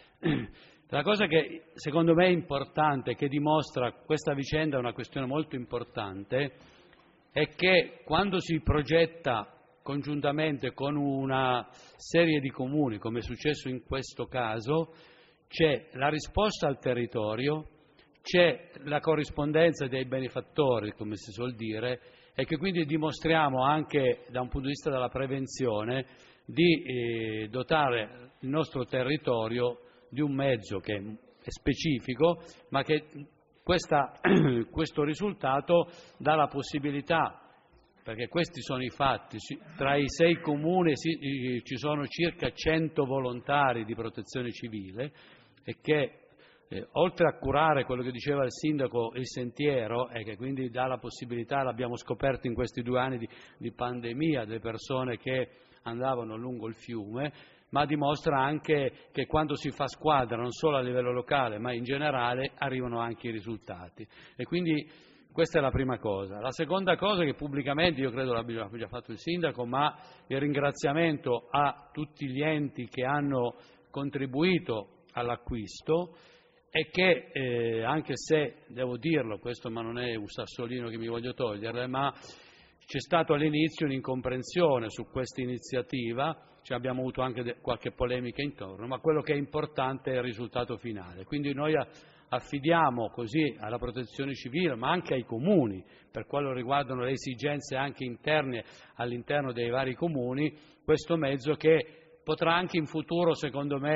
La cosa che secondo me è importante, che dimostra questa vicenda, è una questione molto importante, è che quando si progetta congiuntamente con una serie di comuni, come è successo in questo caso, c'è la risposta al territorio, c'è la corrispondenza dei benefattori, come si suol dire, e che quindi dimostriamo anche da un punto di vista della prevenzione di eh, dotare il nostro territorio di un mezzo che è specifico, ma che questa, questo risultato dà la possibilità, perché questi sono i fatti, tra i sei comuni ci sono circa cento volontari di protezione civile e che eh, oltre a curare quello che diceva il sindaco, il sentiero, e che quindi dà la possibilità, l'abbiamo scoperto in questi due anni di, di pandemia, delle persone che andavano lungo il fiume, ma dimostra anche che quando si fa squadra, non solo a livello locale, ma in generale, arrivano anche i risultati. E quindi questa è la prima cosa. La seconda cosa, che pubblicamente, io credo l'abbia già fatto il sindaco, ma il ringraziamento a tutti gli enti che hanno contribuito all'acquisto, è che, eh, anche se, devo dirlo, questo ma non è un sassolino che mi voglio togliere, ma c'è stato all'inizio un'incomprensione su questa iniziativa, cioè abbiamo avuto anche de- qualche polemica intorno, ma quello che è importante è il risultato finale. Quindi noi a- affidiamo così alla Protezione Civile, ma anche ai comuni, per quello riguardano le esigenze anche interne all'interno dei vari comuni, questo mezzo che potrà anche in futuro, secondo me,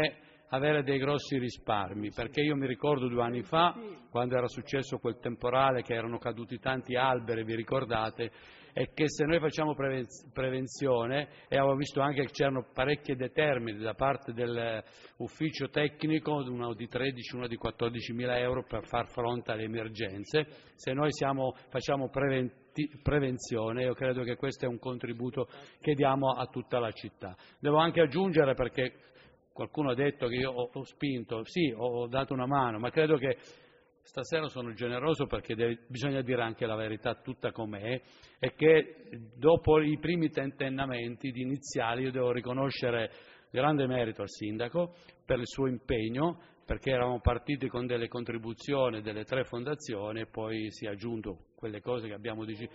avere dei grossi risparmi, perché io mi ricordo due anni fa, quando era successo quel temporale che erano caduti tanti alberi, vi ricordate, e che se noi facciamo prevenzione, e avevo visto anche che c'erano parecchie determine da parte dell'ufficio tecnico, uno di tredici, uno di quattordici mila euro per far fronte alle emergenze, se noi siamo, facciamo preventi, prevenzione, io credo che questo è un contributo che diamo a tutta la città. Devo anche aggiungere, perché qualcuno ha detto che io ho, ho spinto, sì, ho dato una mano, ma credo che stasera sono generoso perché deve, bisogna dire anche la verità tutta com'è, e che dopo i primi tentennamenti iniziali io devo riconoscere grande merito al sindaco per il suo impegno, perché eravamo partiti con delle contribuzioni delle tre fondazioni e poi si è aggiunto quelle cose che abbiamo deciso.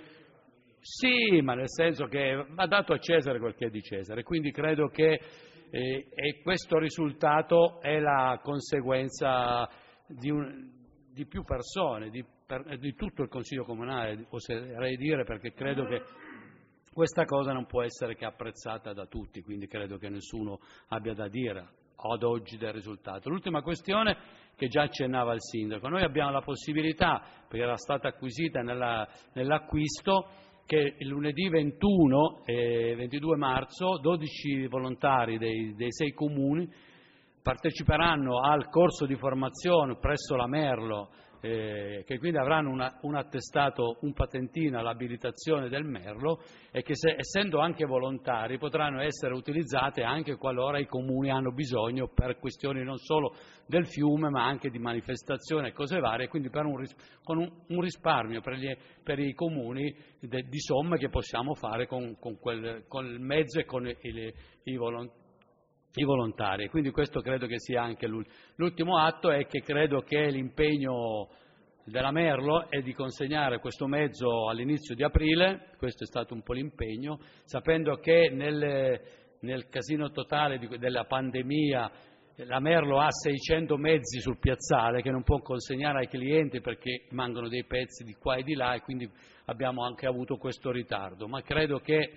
Sì, ma nel senso che va dato a Cesare quel che è di Cesare, quindi credo che eh, e questo risultato è la conseguenza di un... di più persone, di, per, di tutto il Consiglio Comunale, oserei dire, perché credo che questa cosa non può essere che apprezzata da tutti, quindi credo che nessuno abbia da dire ad oggi del risultato. L'ultima questione che già accennava il Sindaco, noi abbiamo la possibilità, perché era stata acquisita nella, nell'acquisto, che il lunedì ventuno e ventidue marzo dodici volontari dei, dei sei comuni parteciperanno al corso di formazione presso la Merlo, eh, che quindi avranno una, un attestato, un patentino all'abilitazione del Merlo, e che se, essendo anche volontari potranno essere utilizzate anche qualora i comuni hanno bisogno per questioni non solo del fiume ma anche di manifestazione e cose varie, quindi per un, con un, un risparmio per, gli, per i comuni de, di somme che possiamo fare con, con, quel, con il mezzo e con i, i volontari. I volontari, quindi questo credo che sia anche l'ultimo atto, è che credo che l'impegno della Merlo è di consegnare questo mezzo all'inizio di aprile, questo è stato un po' l'impegno, sapendo che nel, nel casino totale di, della pandemia la Merlo ha seicento mezzi sul piazzale che non può consegnare ai clienti perché mancano dei pezzi di qua e di là, e quindi abbiamo anche avuto questo ritardo, ma credo che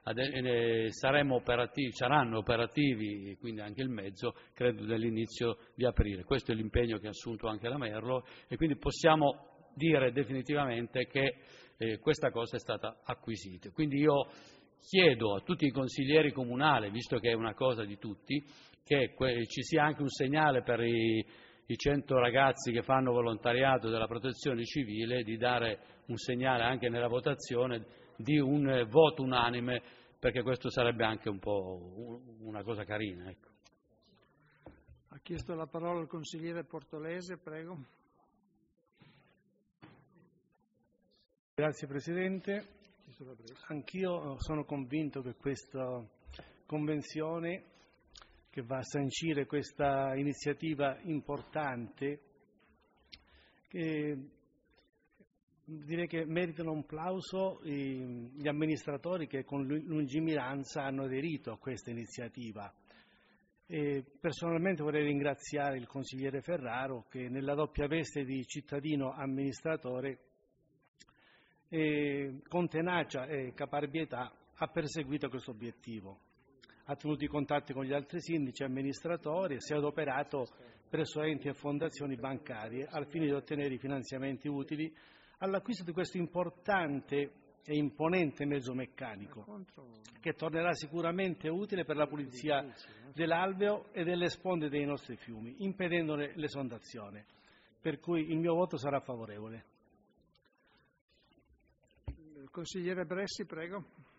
saremo operativi, saranno operativi, quindi anche il mezzo, credo dall'inizio di aprile. Questo è l'impegno che ha assunto anche la Merlo, e quindi possiamo dire definitivamente che eh, questa cosa è stata acquisita. Quindi io chiedo a tutti i consiglieri comunali, visto che è una cosa di tutti, che que- ci sia anche un segnale per i, i cento ragazzi che fanno volontariato della protezione civile, di dare un segnale anche nella votazione di un voto unanime, perché questo sarebbe anche un po' una cosa carina. Ecco. Ha chiesto la parola il consigliere Portolese, prego. Grazie Presidente. Anch'io sono convinto che questa convenzione, che va a sancire questa iniziativa importante, che direi che meritano un plauso gli amministratori che con lungimiranza hanno aderito a questa iniziativa. E personalmente vorrei ringraziare il consigliere Ferraro che nella doppia veste di cittadino amministratore e con tenacia e caparbietà ha perseguito questo obiettivo. Ha tenuto i contatti con gli altri sindaci e amministratori e si è adoperato presso enti e fondazioni bancarie al fine di ottenere i finanziamenti utili all'acquisto di questo importante e imponente mezzo meccanico, che tornerà sicuramente utile per la pulizia dell'alveo e delle sponde dei nostri fiumi, impedendone l'esondazione. Per cui il mio voto sarà favorevole. Il consigliere Bressi, prego.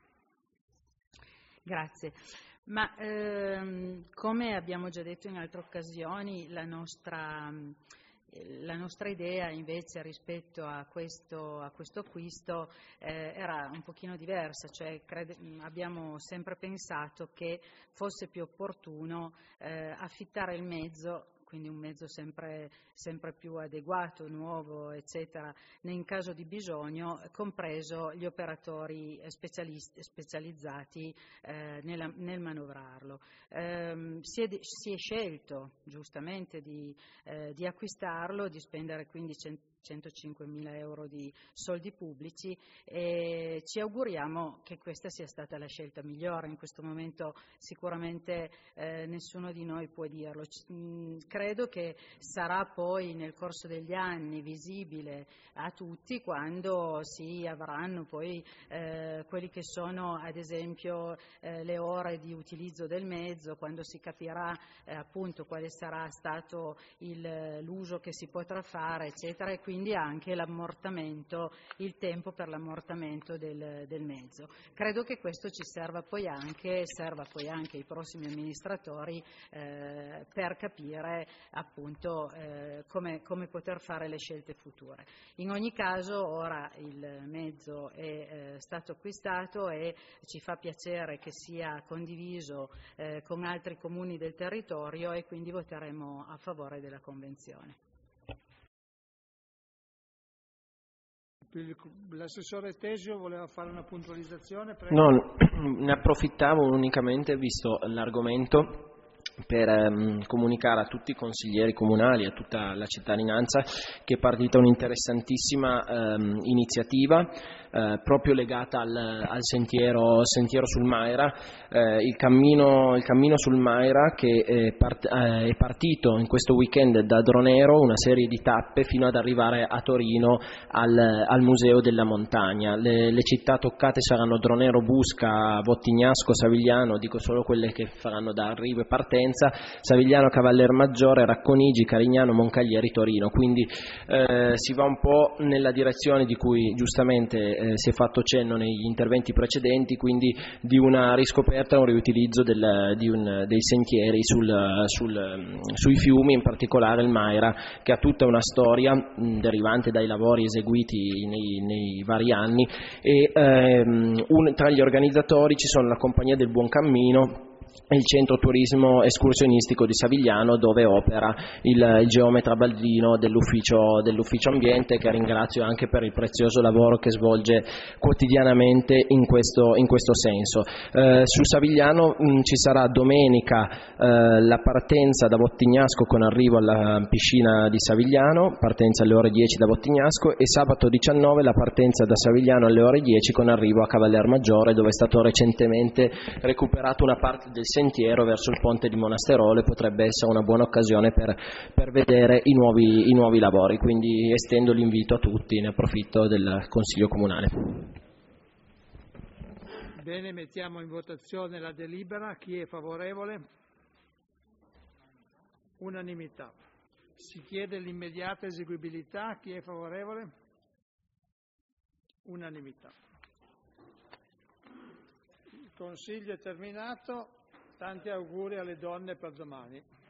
Grazie. Ma ehm, come abbiamo già detto in altre occasioni, la nostra... La nostra idea invece rispetto a questo, a questo acquisto eh, era un pochino diversa, cioè crede, abbiamo sempre pensato che fosse più opportuno eh, affittare il mezzo, quindi un mezzo sempre, sempre più adeguato, nuovo, eccetera, in caso di bisogno, compreso gli operatori specializzati eh, nella, nel manovrarlo. Eh, si, è, si è scelto giustamente di, eh, di acquistarlo, di spendere quindi centocinquemila euro di soldi pubblici, e ci auguriamo che questa sia stata la scelta migliore. In questo momento sicuramente eh, nessuno di noi può dirlo. C- mh, credo che sarà poi nel corso degli anni visibile a tutti quando si avranno poi eh, quelli che sono ad esempio eh, le ore di utilizzo del mezzo, quando si capirà eh, appunto quale sarà stato il, l'uso che si potrà fare, eccetera, e quindi anche l'ammortamento, il tempo per l'ammortamento del, del mezzo. Credo che questo ci serva poi anche, serva poi anche ai prossimi amministratori eh, per capire appunto eh, come, come poter fare le scelte future. In ogni caso ora il mezzo è eh, stato acquistato e ci fa piacere che sia condiviso eh, con altri comuni del territorio, e quindi voteremo a favore della convenzione. L'assessore Tesio voleva fare una puntualizzazione? Prego. No, ne approfittavo unicamente, visto l'argomento, per ehm, comunicare a tutti i consiglieri comunali, a tutta la cittadinanza, che è partita un'interessantissima ehm, iniziativa eh, proprio legata al, al sentiero, sentiero sul Maira, eh, il, cammino, il cammino sul Maira che è, part, eh, è partito in questo weekend da Dronero, una serie di tappe fino ad arrivare a Torino al, al Museo della Montagna. Le, le città toccate saranno Dronero, Busca, Vottignasco, Savigliano, dico solo quelle che faranno da arrivo e partenza, Savigliano, Cavallermaggiore, Racconigi, Carignano, Moncaglieri, Torino. Quindi eh, si va un po' nella direzione di cui giustamente eh, si è fatto cenno negli interventi precedenti, quindi di una riscoperta e un riutilizzo del, di un, dei sentieri sul, sul, sui fiumi, in particolare il Maira, che ha tutta una storia mh, derivante dai lavori eseguiti nei, nei vari anni, e ehm, un, tra gli organizzatori ci sono la Compagnia del Buon Cammino e il centro turismo escursionistico di Savigliano, dove opera il, il geometra Baldino dell'ufficio, dell'ufficio ambiente, che ringrazio anche per il prezioso lavoro che svolge quotidianamente in questo, in questo senso. Eh, su Savigliano mh, ci sarà domenica eh, la partenza da Vottignasco con arrivo alla piscina di Savigliano, partenza alle ore dieci da Vottignasco, e sabato diciannove la partenza da Savigliano alle ore dieci con arrivo a Cavallermaggiore, dove è stato recentemente recuperato una parte del sentiero verso il ponte di Monasterole. Potrebbe essere una buona occasione per, per vedere i nuovi, i nuovi lavori, quindi estendo l'invito a tutti, ne approfitto del Consiglio Comunale. Bene, mettiamo in votazione la delibera. Chi è favorevole? Unanimità. Si chiede l'immediata eseguibilità. Chi è favorevole? Unanimità. Il Consiglio è terminato. Tanti auguri alle donne per domani.